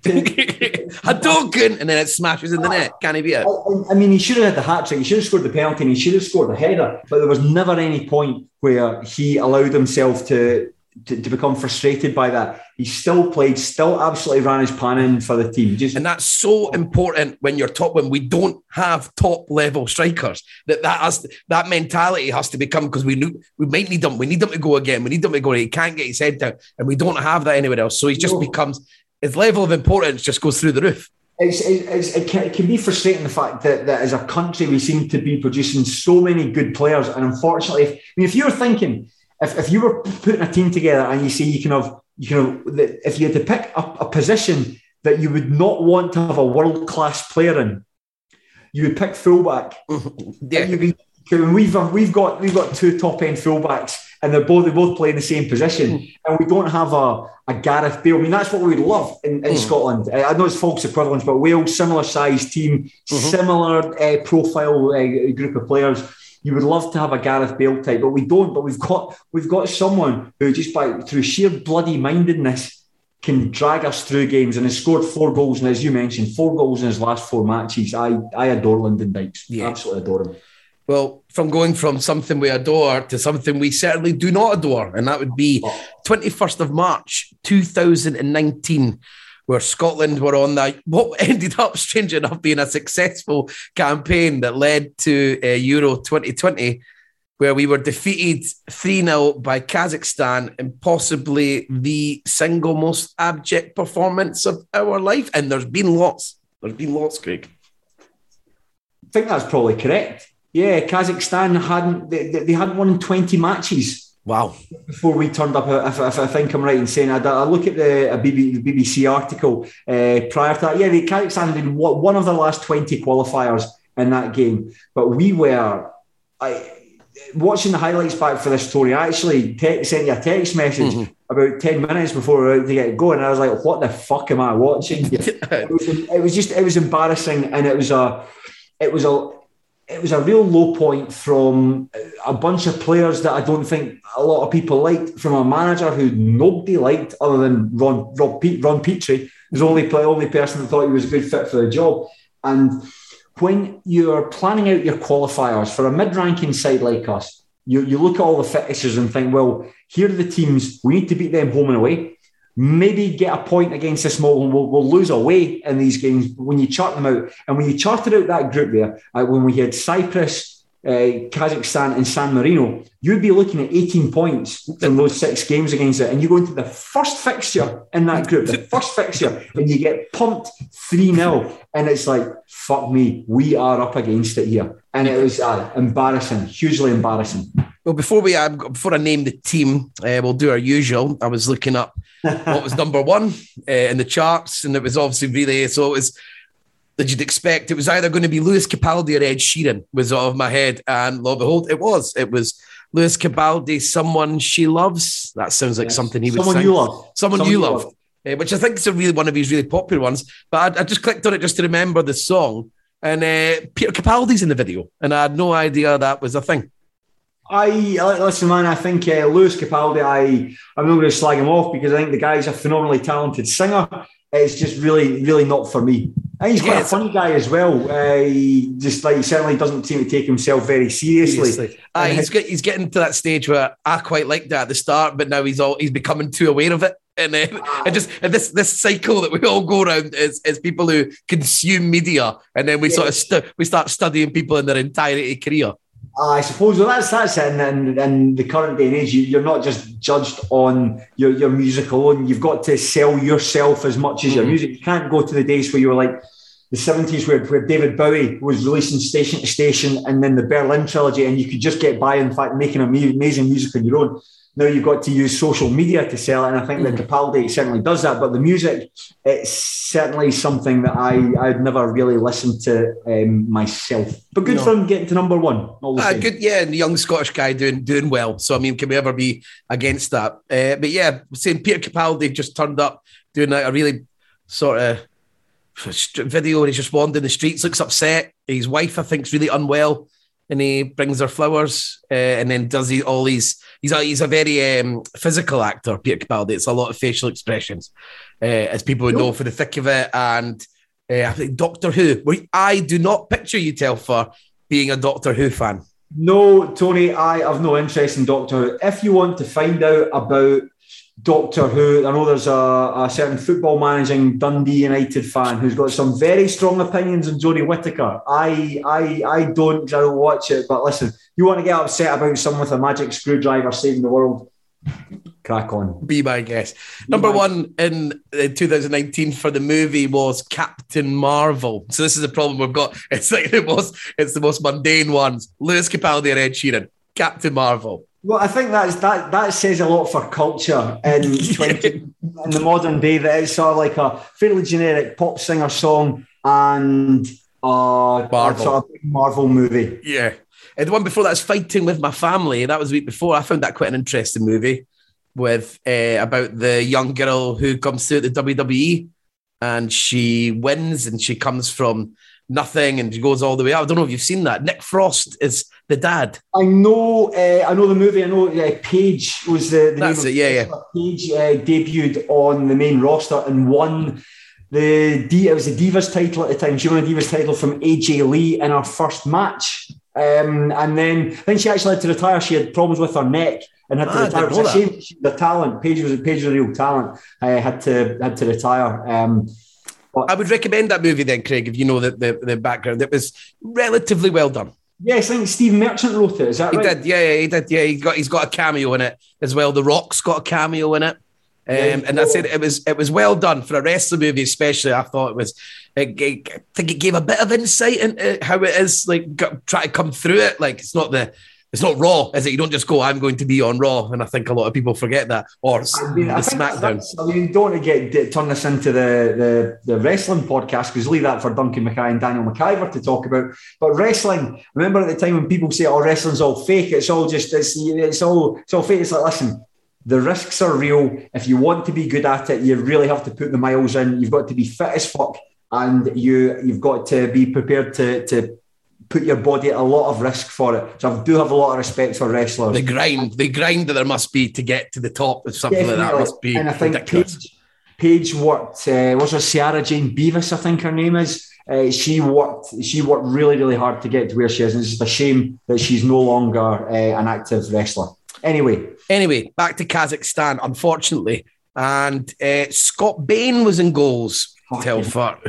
Hadouken, and then it smashes in the net. Can't he beat it? I mean, he should have had the hat-trick. He should have scored the penalty and he should have scored the header. But there was never any point where he allowed himself to become frustrated by that. He still played, still absolutely ran his pan in for the team. And that's so important when we don't have top level strikers. That mentality has to become, because we might need them. We need them to go again. We need them to go. He can't get his head down, and we don't have that anywhere else. So he just becomes, his level of importance just goes through the roof. It can be frustrating, the fact that as a country we seem to be producing so many good players, and unfortunately, if you were thinking, if you were putting a team together and you say you can have, if you had to pick a position that you would not want to have a world-class player in, you would pick fullback. Yeah. We've got two top-end fullbacks, and they both play in the same position, and we don't have a Gareth Bale. I mean, that's what we would love in Scotland. I know it's false equivalence, but Wales, similar size team, similar profile group of players. You would love to have a Gareth Bale type, but we don't. But we've got someone who, just through sheer bloody mindedness, can drag us through games, and has scored 4 goals. And as you mentioned, 4 goals in his last 4 matches. I adore Lyndon Dykes. Yeah. Absolutely adore him. Well, from going from something we adore to something we certainly do not adore, and that would be 21st of March 2019. Where Scotland were on what ended up, strange enough, being a successful campaign that led to Euro 2020, where we were defeated 3-0 by Kazakhstan in possibly the single most abject performance of our life. And there's been lots. Craig. I think that's probably correct. Yeah, Kazakhstan hadn't won 20 matches Wow. Before we turned up, if I think I'm right in saying, I look at the BBC article prior to that. Yeah, the Kazakhstan did one of the last 20 qualifiers in that game. But we were... watching the highlights back for this story, I actually sent you a text message about 10 minutes before we were about to get going. I was like, what the fuck am I watching? It was embarrassing, and it was a real low point from a bunch of players that I don't think a lot of people liked, from a manager who nobody liked other than Ron Petrie, who's the only person that thought he was a good fit for the job. And when you're planning out your qualifiers for a mid-ranking side like us, you look at all the fixtures and think, well, here are the teams, we need to beat them home and away. Maybe get a point against a small one. We'll lose away in these games when you chart them out. And when you charted out that group there, when we had Cyprus, Kazakhstan and San Marino, you'd be looking at 18 points from those 6 games against it. And you go into the first fixture in that group, and you get pumped 3-0. And it's like, fuck me, we are up against it here. And it was embarrassing, hugely embarrassing. Well, before I name the team, we'll do our usual. I was looking up what was number one in the charts, and it was obviously really, so it was, that you'd expect, it was either going to be Lewis Capaldi or Ed Sheeran was out of my head, and lo and behold, it was Lewis Capaldi, Someone She Loves. That sounds like something he would sing. Someone You Love. Which I think is one of his really popular ones, but I just clicked on it just to remember the song, and Peter Capaldi's in the video, and I had no idea that was a thing. Listen, man, I think Lewis Capaldi, I'm not going to slag him off because I think the guy's a phenomenally talented singer. It's just really, really not for me. And he's quite a funny guy as well. He certainly doesn't seem to take himself very seriously. He's getting to that stage where I quite liked that at the start, but now he's becoming too aware of it. And this cycle that we all go around is people who consume media, and then we sort of we start studying people in their entirety career. I suppose that's it. And in the current day and age, you're not just judged on your music alone. You've got to sell yourself as much as your music. You can't go to the days where you were like the 70s where David Bowie was releasing Station to Station and then the Berlin trilogy, and you could just get by, in fact, making amazing music on your own. Now you've got to use social media to sell it, and I think that Capaldi certainly does that. But the music, it's certainly something that I'd never really listened to myself. But good for him getting to number one. Good, yeah, and the young Scottish guy doing well. So I mean, can we ever be against that? But yeah, saying Peter Capaldi just turned up doing a really sort of video, and he's just wandering the streets, looks upset. His wife, I think, is really unwell, and he brings her flowers, and then does all these. He's a very physical actor, Peter Capaldi. It's a lot of facial expressions, as people would know for the thick of it. And I think Doctor Who. I do not picture you, Telfer, being a Doctor Who fan. No, Tony, I have no interest in Doctor Who. If you want to find out about Doctor Who, I know there's a certain football managing Dundee United fan who's got some very strong opinions on Jodie Whittaker. I don't watch it, but listen, you want to get upset about someone with a magic screwdriver saving the world, crack on. Be my guest. Number one in 2019 for the movie was Captain Marvel. So this is the problem we've got. It's the most mundane ones. Lewis Capaldi and Ed Sheeran. Captain Marvel. Well, I think that says a lot for culture in the modern day, that it's sort of like a fairly generic pop singer song and a sort of big Marvel movie. Yeah. And the one before that is Fighting With My Family. That was the week before. I found that quite an interesting movie with about the young girl who comes through at the WWE, and she wins, and she comes from nothing and she goes all the way up. I don't know if you've seen that. Nick Frost is the dad. I know the movie. I know Paige was the That's name it, yeah. Paige debuted on the main roster and won it was the Divas title at the time. She won a Divas title from AJ Lee in her first match. And then she actually had to retire. She had problems with her neck and had to retire. It was a shame. The talent. Paige was a real talent. Had to retire. I would recommend that movie then, Craig, if you know the background. It was relatively well done. Yes, I think Steve Merchant wrote it. Is that right? He did. Yeah, he's got a cameo in it as well. The Rock's got a cameo in it. And I said it was well done for a wrestling movie, especially. I thought I think it gave a bit of insight into how it is, like try to come through it. Like it's not the It's not Raw, is it? You don't just go, I'm going to be on Raw. And I think a lot of people forget that. Or SmackDown. You don't want to turn this into the wrestling podcast, because leave that for Duncan Mackay and Daniel McIver to talk about. But wrestling, remember at the time when people say, oh, wrestling's all fake, it's all fake. It's like, listen, the risks are real. If you want to be good at it, you really have to put the miles in. You've got to be fit as fuck, and you've got to be prepared to put your body at a lot of risk for it. So I do have a lot of respect for wrestlers. The grind that there must be to get to the top of something Definitely. Like that must be ridiculous. And I think Paige worked, was her Ciara Jane Beavis, I think her name is. She worked really, really hard to get to where she is. And it's just a shame that she's no longer an active wrestler. Anyway, back to Kazakhstan, unfortunately. And Scott Bain was in goals, Telford,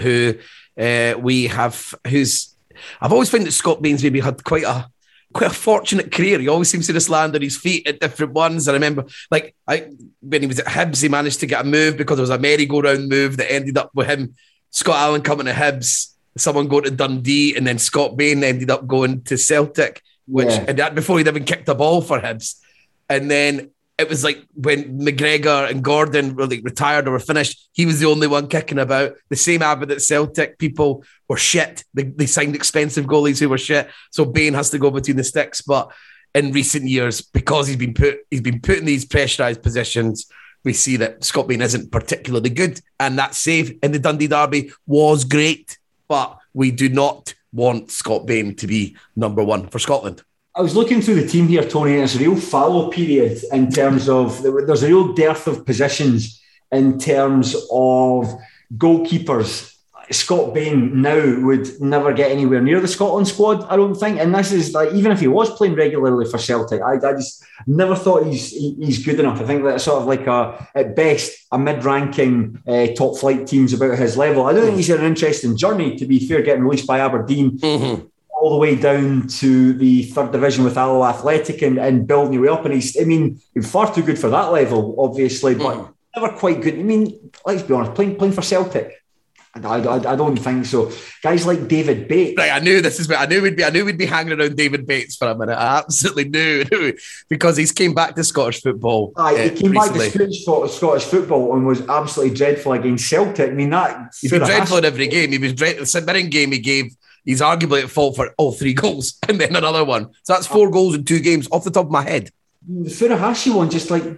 who's I've always found that Scott Bain's maybe had quite a fortunate career. He always seems to just land on his feet at different ones. I remember, when he was at Hibs, he managed to get a move because there was a merry-go-round move that ended up with him, Scott Allen coming to Hibs, someone going to Dundee, and then Scott Bain ended up going to Celtic, and that before he'd even kicked a ball for Hibs. And then it was like when McGregor and Gordon were retired or were finished, he was the only one kicking about. The same happened at Celtic. People were shit. They signed expensive goalies who were shit. So Bain has to go between the sticks. But in recent years, because he's been put in these pressurised positions, we see that Scott Bain isn't particularly good. And that save in the Dundee derby was great. But we do not want Scott Bain to be number one for Scotland. I was looking through the team here, Tony, and it's a real fallow period in terms of there's a real dearth of positions in terms of goalkeepers. Scott Bain now would never get anywhere near the Scotland squad, I don't think. And this is like, even if he was playing regularly for Celtic, I just never thought he's good enough. I think that's sort of like at best a mid-ranking top flight team's about his level. I don't think he's had an interesting journey, to be fair, getting released by Aberdeen. Mm-hmm. All the way down to the third division with Alloa Athletic and building your way up. And he's far too good for that level, obviously, but never quite good. I mean, let's be honest, playing for Celtic, I don't think so. Guys like David Bates. Right, I knew we'd be hanging around David Bates for a minute. I absolutely knew because he's came back to Scottish football. He came recently. Back to Scottish football and was absolutely dreadful against Celtic. I mean, he's been dreadful in every game. He was dreadful. The St Mirren game he gave. He's arguably at fault for all 3 goals and then another one. So that's 4 goals in 2 games off the top of my head. The Furuhashi one, just like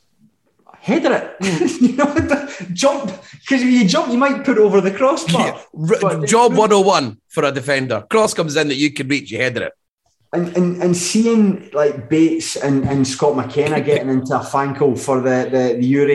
header it. Jump. Because if you jump, you might put it over the crossbar. Job 101 for a defender. Cross comes in that you can reach, you header it. And seeing like Bates and Scott McKenna getting into a fankle for the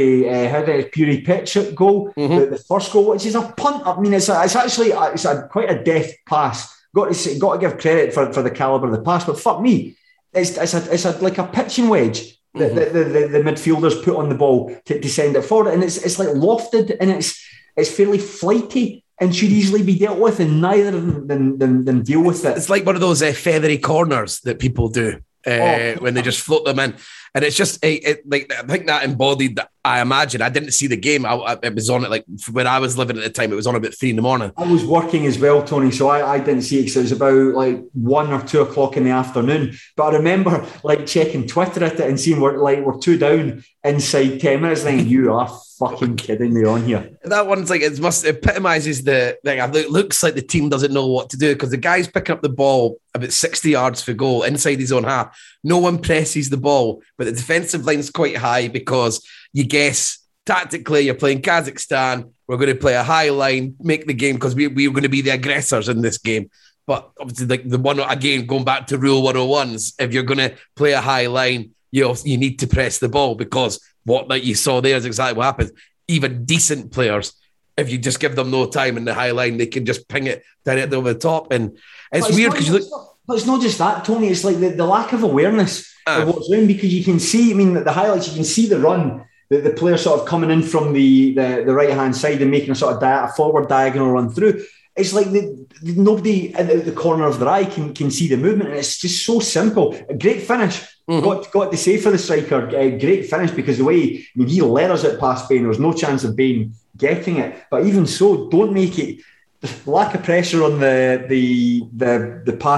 Yuri pitch goal, the first goal, which is a punt. I mean, it's actually quite a deft pass. Got to give credit for the calibre of the pass, but fuck me, it's like a pitching wedge that the midfielders put on the ball to send it forward, and it's like lofted and it's fairly flighty. And should easily be dealt with, and neither of them deal with it. It's like one of those feathery corners that people do when they just float them in. And it's just, I think that embodied, I imagine, I didn't see the game. It was on at when I was living at the time, it was on about 3 a.m. I was working as well, Tony, so I didn't see it because it was about 1 or 2 o'clock in the afternoon. But I remember checking Twitter at it and seeing we're 2 down inside 10 minutes, thinking, you are fucking kidding me on here. That one's it epitomises it looks like the team doesn't know what to do because the guy's picking up the ball about 60 yards for goal inside his own half. No one presses the ball, but the defensive line's quite high because you guess tactically you're playing Kazakhstan. We're going to play a high line, make the game because we're going to be the aggressors in this game. But obviously, the one again going back to Rule 101s, if you're going to play a high line, you need to press the ball because what you saw there is exactly what happens. Even decent players, if you just give them no time in the high line, they can just ping it directly over the top. And it's weird because you look. But it's not just that, Tony. It's like the lack of awareness of what's around because you can see. I mean, the highlights. You can see the run, the player sort of coming in from the right hand side and making a sort of a forward diagonal run through. It's like nobody out the corner of their eye can see the movement, and it's just so simple. A great finish. Got to say for the striker, great finish because the way he leathers it past Bain. There was no chance of Bain getting it, but even so, don't make it. The lack of pressure on the pass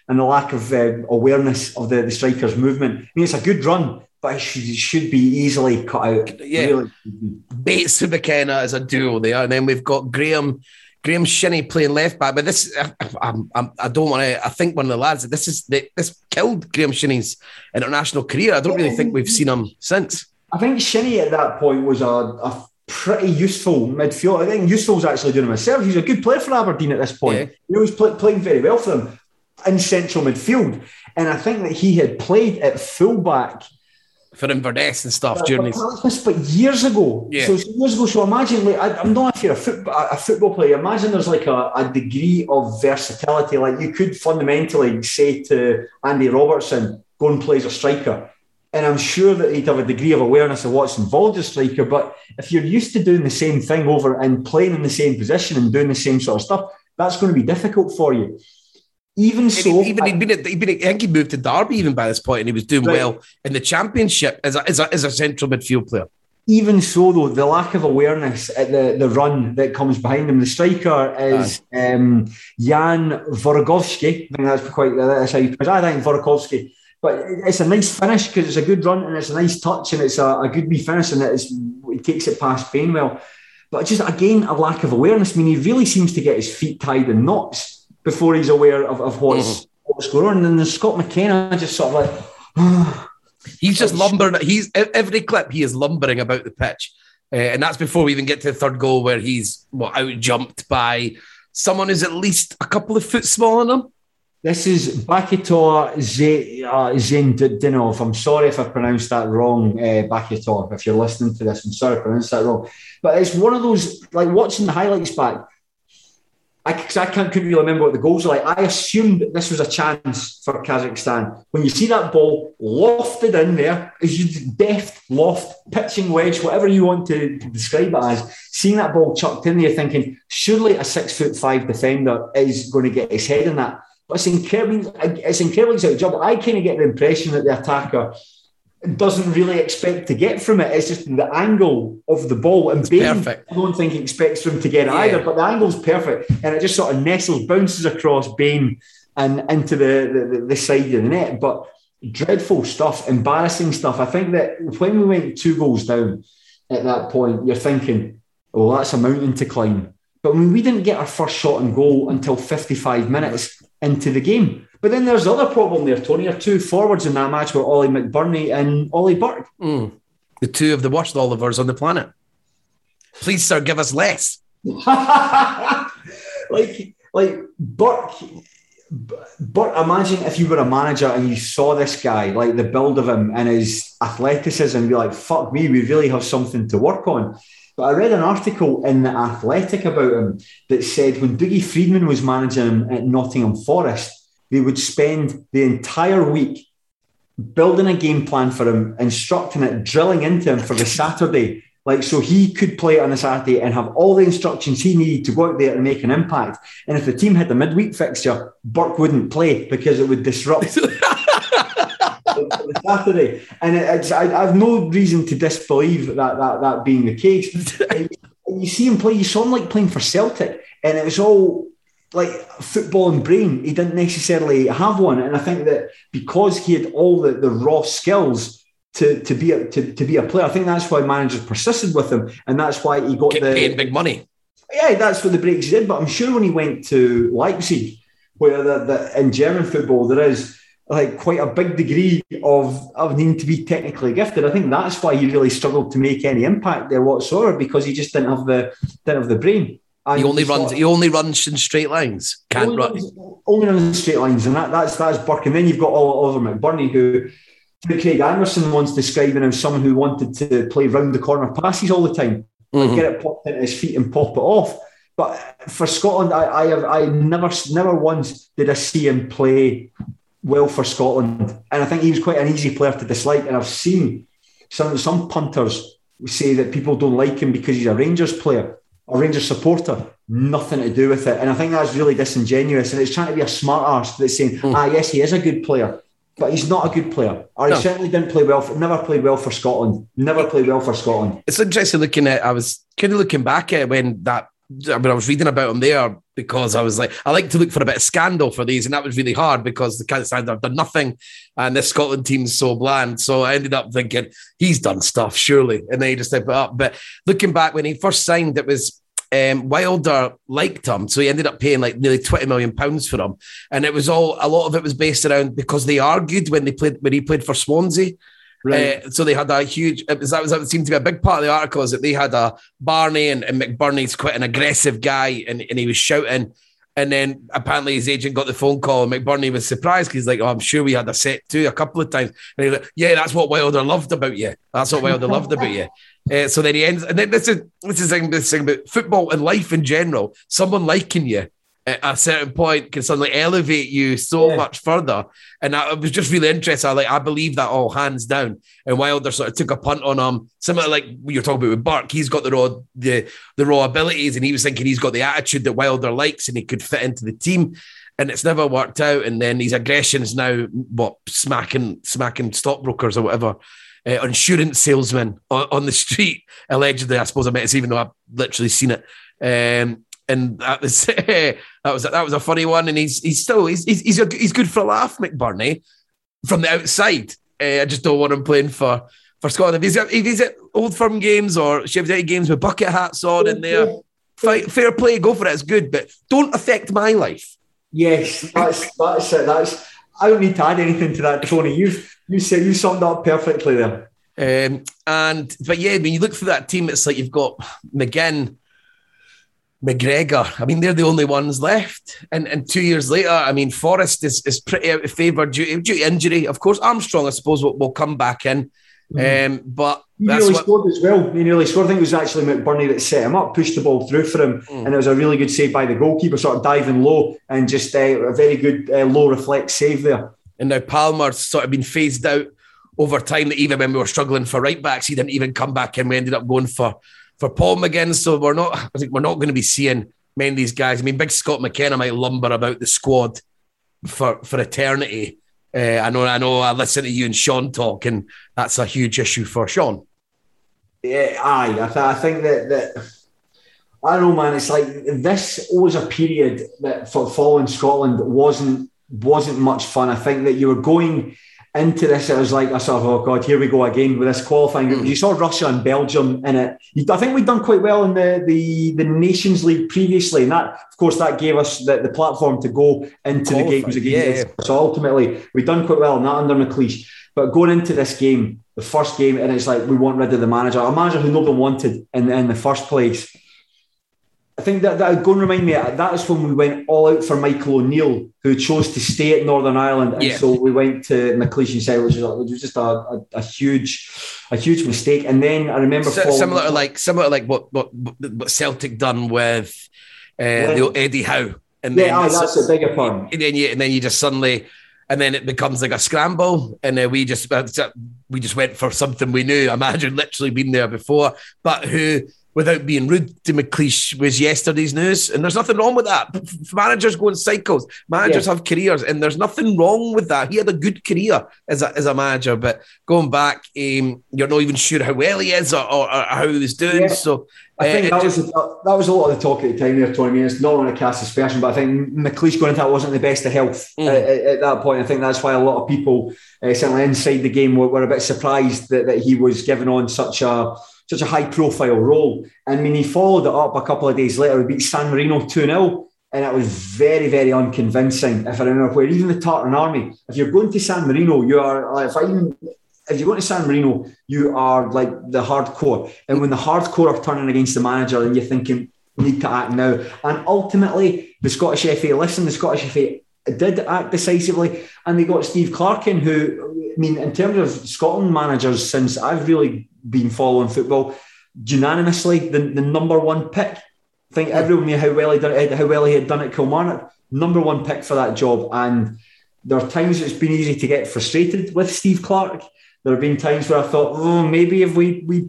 and the lack of awareness of the striker's movement. I mean, it's a good run, but it should be easily cut out. Yeah, really. Bates and McKenna as a duo there, and then we've got Graham Shinnie playing left back. But this, I don't want to. I think one of the lads, this killed Graham Shinnie's international career. I don't really think we've seen him since. I think Shinnie at that point was a pretty useful midfield. I think Useful's actually doing him a service. He's a good player for Aberdeen at this point. Yeah. He's playing very well for them in central midfield, and I think that he had played at fullback for Inverness and stuff during but years ago. Yeah. So years ago. So imagine, like, I'm not if you're a football player. Imagine there's like a degree of versatility. Like you could fundamentally say to Andy Robertson, go and play as a striker. And I'm sure that he'd have a degree of awareness of what's involved as a striker. But if you're used to doing the same thing over and playing in the same position and doing the same sort of stuff, that's going to be difficult for you. Even so, I think he moved to Derby even by this point, and he was doing well in the Championship as a central midfield player. Even so, though, the lack of awareness at the run that comes behind him, the striker is Jan Worochowski. I think that's how you pronounce it. I think Worochowski. But it's a nice finish because it's a good run and it's a nice touch and it's a good wee finish and it takes it past Bainwell. But just, again, a lack of awareness. I mean, he really seems to get his feet tied in knots before he's aware of what's going on. And then there's Scott McKenna just sort of like... He's just lumbering. Every clip, he is lumbering about the pitch. And that's before we even get to the third goal where he's out-jumped by someone who's at least a couple of foot smaller than him. This is Bakitor Zendinov. I'm sorry if I pronounced that wrong, Bakitor. If you're listening to this, I'm sorry I pronounced that wrong. But it's one of those, like watching the highlights back, because I couldn't really remember what the goals were like. I assumed this was a chance for Kazakhstan. When you see that ball lofted in there, is deft, loft, pitching wedge, whatever you want to describe it as, seeing that ball chucked in there thinking, surely a 6'5" defender is going to get his head in that. But it's incredibly easy job. I kind of get the impression that the attacker doesn't really expect to get from it. It's just the angle of the ball. And Bain, perfect. I don't think he expects him to get it either, but the angle's perfect. And it just sort of bounces across Bain and into the side of the net. But dreadful stuff, embarrassing stuff. I think that when we went 2 goals down at that point, you're thinking, oh, that's a mountain to climb. But when we didn't get our first shot on goal until 55 minutes into the game. But then there's the other problem there, Tony. Our 2 forwards in that match were Ollie McBurney and Ollie Burke. The 2 of the worst Olivers on the planet. Please, sir, give us less. like Burke, imagine if you were a manager and you saw this guy, like the build of him and his athleticism, and be like, fuck me, we really have something to work on. But I read an article in The Athletic about him that said when Dougie Freedman was managing him at Nottingham Forest, they would spend the entire week building a game plan for him, instructing it, drilling into him for the Saturday, like so he could play on a Saturday and have all the instructions he needed to go out there and make an impact. And if the team had the midweek fixture, Burke wouldn't play because it would disrupt the Saturday. And I have no reason to disbelieve that being the case. And you see him play, you saw him like playing for Celtic, and it was all like football and brain. He didn't necessarily have one. And I think that because he had all the raw skills to be a player, I think that's why managers persisted with him, and that's why he got paying big money. Yeah, that's what the breaks did. But I'm sure when he went to Leipzig, where in German football there is like quite a big degree of needing to be technically gifted, I think that's why he really struggled to make any impact there whatsoever, because he just didn't have the brain. He only runs in straight lines. Only runs in straight lines, and that's Burke. And then you've got Oliver McBurney, who Craig Anderson once describing him as someone who wanted to play round the corner passes all the time, like get it popped into his feet and pop it off. But for Scotland, I never once did I see him play well for Scotland, and I think he was quite an easy player to dislike. And I've seen some punters say that people don't like him because he's a Rangers player, a Rangers supporter. Nothing to do with it, and I think that's really disingenuous. And it's trying to be a smart arse that's saying, yes, he is a good player, but he's not a good player, or he certainly didn't play well. Never played well for Scotland. It's interesting looking at. I was kind of looking back at when I was reading about him there because I was like, I like to look for a bit of scandal for these, and that was really hard because the Kazakhstan have done nothing, and this Scotland team's so bland. So I ended up thinking he's done stuff, surely, and then he just type it up. But looking back when he first signed, it was Wilder liked him, so he ended up paying like nearly £20 million for him, and it was a lot of it was based around because they argued when he played for Swansea. Right. So they had a huge. That seemed to be a big part of the article, is that they had a Barney and McBurney's quite an aggressive guy, and he was shouting. And then apparently his agent got the phone call, and McBurney was surprised because he's like, "Oh, I'm sure we had a set too a couple of times." And he's like, "Yeah, that's what Wilder loved about you. That's what Wilder loved about you." So then he ends, and then this is this thing about football and life in general. Someone liking you at a certain point can suddenly elevate you so much further. And I was just really interested. I believe that all hands down. And Wilder sort of took a punt on him. Similar like you're talking about with Burke, he's got the raw abilities, and he was thinking he's got the attitude that Wilder likes and he could fit into the team. And it's never worked out. And then his aggression is now smacking stockbrokers or whatever. Insurance salesmen on the street, allegedly. I suppose I meant it's even though I've literally seen it. And that was a funny one, and he's good for a laugh, McBurney, from the outside. I just don't want him playing for Scotland. If he's at Old Firm games or Sheffield United games with bucket hats on in there, fair play, go for it. It's good, but don't affect my life. Yes, that's it. I don't need to add anything to that, Tony. You summed up perfectly there. But yeah, when you look through that team, it's like you've got McGinn, McGregor. I mean, they're the only ones left. And 2 years later, I mean, Forrest is pretty out of favour due to injury. Of course, Armstrong, I suppose, will come back in. But he nearly scored as well. He nearly scored. I think it was actually McBurney that set him up, pushed the ball through for him, and it was a really good save by the goalkeeper, sort of diving low and just a very good low reflex save there. And now Palmer's sort of been phased out over time. That even when we were struggling for right backs, he didn't even come back in. We ended up going for Paul McGinn. So I think we're not going to be seeing many of these guys. I mean, big Scott McKenna might lumber about the squad for eternity. I know. I listen to you and Sean talk, and that's a huge issue for Sean. Yeah, I think that I don't know, man. It's like this was a period that for following Scotland wasn't much fun. I think that you were going into this, it was like I sort of, oh God, here we go again with this qualifying group. You saw Russia and Belgium in it. I think we'd done quite well in the Nations League previously, and that, of course, that gave us the platform to go into the games again. So ultimately, we'd done quite well, not under McLeish. But going into this game, the first game, and it's like we want rid of the manager, a manager who nobody wanted in the first place. I think that would go and remind me, that is when we went all out for Michael O'Neill, who chose to stay at Northern Ireland. And so we went to McLeish and said, which was just a huge mistake. And then I remember similar to like what Celtic done with the Eddie Howe. And that's a bigger pun. And then you just suddenly, and then it becomes like a scramble, and then we just went for something we knew. Imagine literally been there before, but who, without being rude to McLeish, was yesterday's news. And there's nothing wrong with that. Managers go in cycles. Managers have careers, and there's nothing wrong with that. He had a good career as a manager, but going back, you're not even sure how well he is or how he was doing. Yeah. So I think that was a lot of the talk at the time there, Tony. I mean, it's not want to cast aspersion, but I think McLeish going into that wasn't the best of health at that point. I think that's why a lot of people, certainly inside the game, were a bit surprised that he was given on such a high-profile role. I mean, he followed it up a couple of days later. We beat San Marino 2-0, and it was very, very unconvincing. If I remember, where even the Tartan Army, if you're going to San Marino, you are, if you're going to San Marino, you are like the hardcore. And when the hardcore are turning against the manager, and you're thinking, we need to act now. And ultimately, the Scottish FA listened. The Scottish FA did act decisively, and they got Steve Clarke in, who, I mean, in terms of Scotland managers, since I've really been following football, unanimously the number one pick. I think everyone knew how well he had done at Kilmarnock. Number one pick for that job. And there are times it's been easy to get frustrated with Steve Clarke. There have been times where I thought, maybe if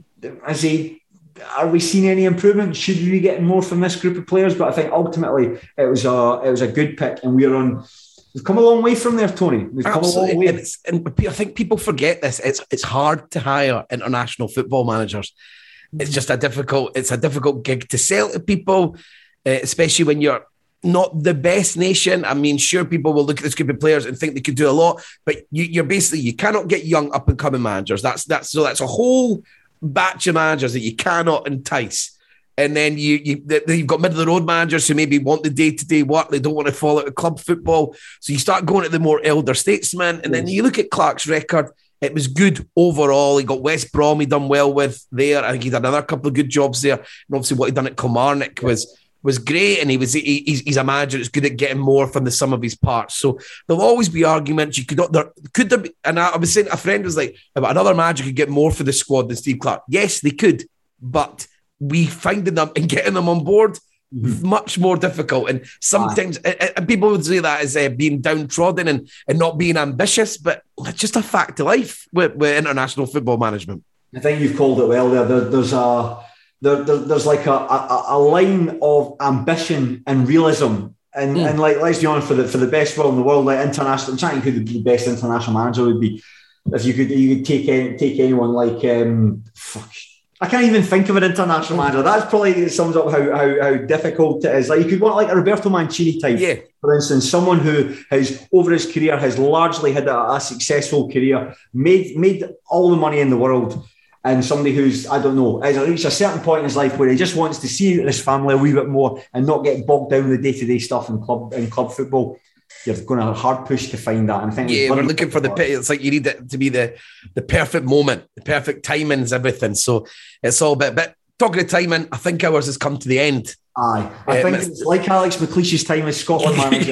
are we seeing any improvement? Should we be getting more from this group of players? But I think ultimately it was a good pick, and we've come a long way from there, Tony. We've come a long way. And I think people forget this. It's hard to hire international football managers. It's just a difficult gig to sell to people, especially when you're not the best nation. I mean, sure, people will look at this group of players and think they could do a lot, but you're basically, you cannot get young up and coming managers. That's a whole batch of managers that you cannot entice. And then you've got middle of the road managers who maybe want the day-to-day work. They don't want to fall out of club football. So you start going to the more elder statesmen. And then you look at Clark's record. It was good overall. He got West Brom, he done well with there. I think he did another couple of good jobs there. And obviously what he done at Kilmarnock was great, and he's a manager that's good at getting more from the sum of his parts. So there'll always be arguments. Could there be, and I was saying, a friend was like, about another manager could get more for the squad than Steve Clark. Yes, they could, but we finding them and getting them on board much more difficult. And sometimes and people would say that as being downtrodden and not being ambitious, but it's just a fact of life with international football management. I think you've called it well there. There's like a line of ambition and realism, and like, let's be honest, for the best world in the world, like international, I'm trying to think who the best international manager would be. If you could take anyone like I can't even think of an international manager. That's probably sums up how difficult it is. Like, you could want like a Roberto Mancini type, for instance, someone who has over his career has largely had a successful career, made all the money in the world. And somebody who's, I don't know, has reached a certain point in his life where he just wants to see his family a wee bit more and not get bogged down with the day-to-day stuff in club football. You're going to have a hard push to find that. And I think we're looking for it's like you need it to be the perfect moment, the perfect timing is everything. So it's all but talking of timing, I think ours has come to the end. Aye, I think it's like Alex McLeish's time as Scotland manager.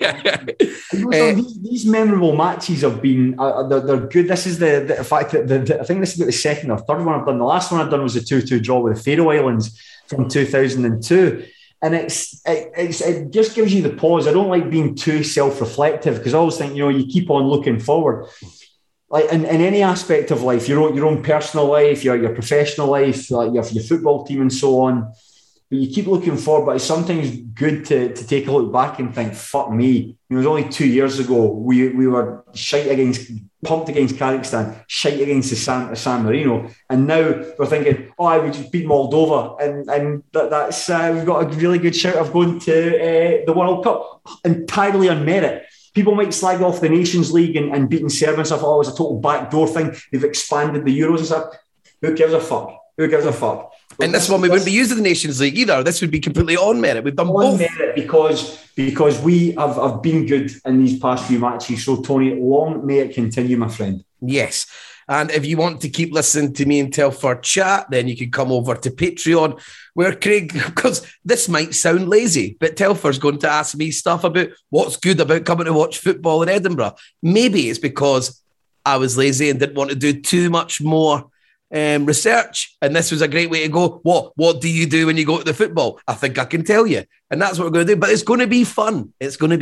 These memorable matches have been they're good. This is the fact that I think this is about the second or third one I've done. The last one I've done was a 2-2 draw with the Faroe Islands from 2002, and it just gives you the pause. I don't like being too self-reflective because I always think, you keep on looking forward. Like in any aspect of life, your own personal life, your professional life, like your football team and so on. But you keep looking forward, but it's sometimes good to take a look back and think, fuck me. It was only 2 years ago we were pumped against Kazakhstan, shite against the San Marino, and now we're thinking, we just beat Moldova, and that's we've got a really good shout of going to the World Cup entirely on merit. People might slag off the Nations League and beating Serbia and stuff. It was a total backdoor thing. They've expanded the Euros and stuff. Who gives a fuck? And this one, we wouldn't be using the Nations League either. This would be completely on merit. We've done both. Merit because we have been good in these past few matches. So, Tony, long may it continue, my friend. Yes. And if you want to keep listening to me and Telfer chat, then you can come over to Patreon, where Craig, because this might sound lazy, but Telfer's going to ask me stuff about what's good about coming to watch football in Edinburgh. Maybe it's because I was lazy and didn't want to do too much more research, and this was a great way to go. What do you do when you go to the football? I think I can tell you, and that's what we're going to do. But it's going to be fun.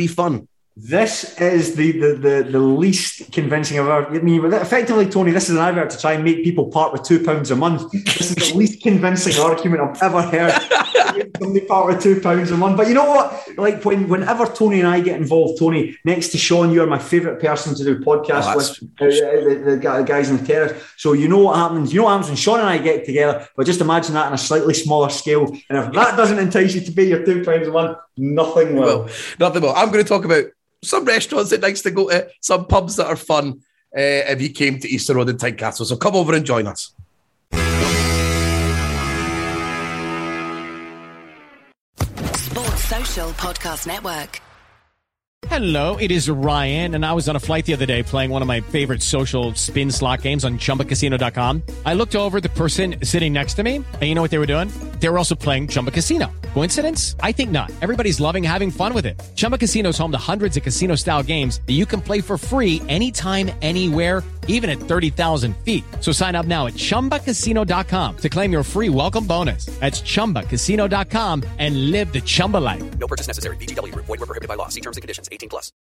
This is the least convincing I've ever. I mean, effectively, Tony, this is an advert to try and make people part with £2 a month. This is the least convincing argument I've ever heard. Somebody part with £2 a month. But you know what? Like whenever Tony and I get involved, Tony, next to Sean, you're my favourite person to do podcasts with. The guys in the terrace. So you know what happens. You know what happens when Sean and I get together. But just imagine that on a slightly smaller scale. And if that doesn't entice you to pay your £2 a month, nothing will. Nothing will. I'm going to talk about some restaurants that nice to go to, some pubs that are fun if you came to Easter Road in Tynecastle. So come over and join us. Sports Social Podcast Network. Hello, it is Ryan, and I was on a flight the other day playing one of my favorite social spin slot games on ChumbaCasino.com. I looked over at the person sitting next to me, and you know what they were doing? They were also playing Chumba Casino. Coincidence? I think not. Everybody's loving having fun with it. Chumba Casino is home to hundreds of casino-style games that you can play for free anytime, anywhere, even at 30,000 feet. So sign up now at ChumbaCasino.com to claim your free welcome bonus. That's ChumbaCasino.com and live the Chumba life. No purchase necessary. VGW. Void where prohibited by law. See terms and conditions. 18+.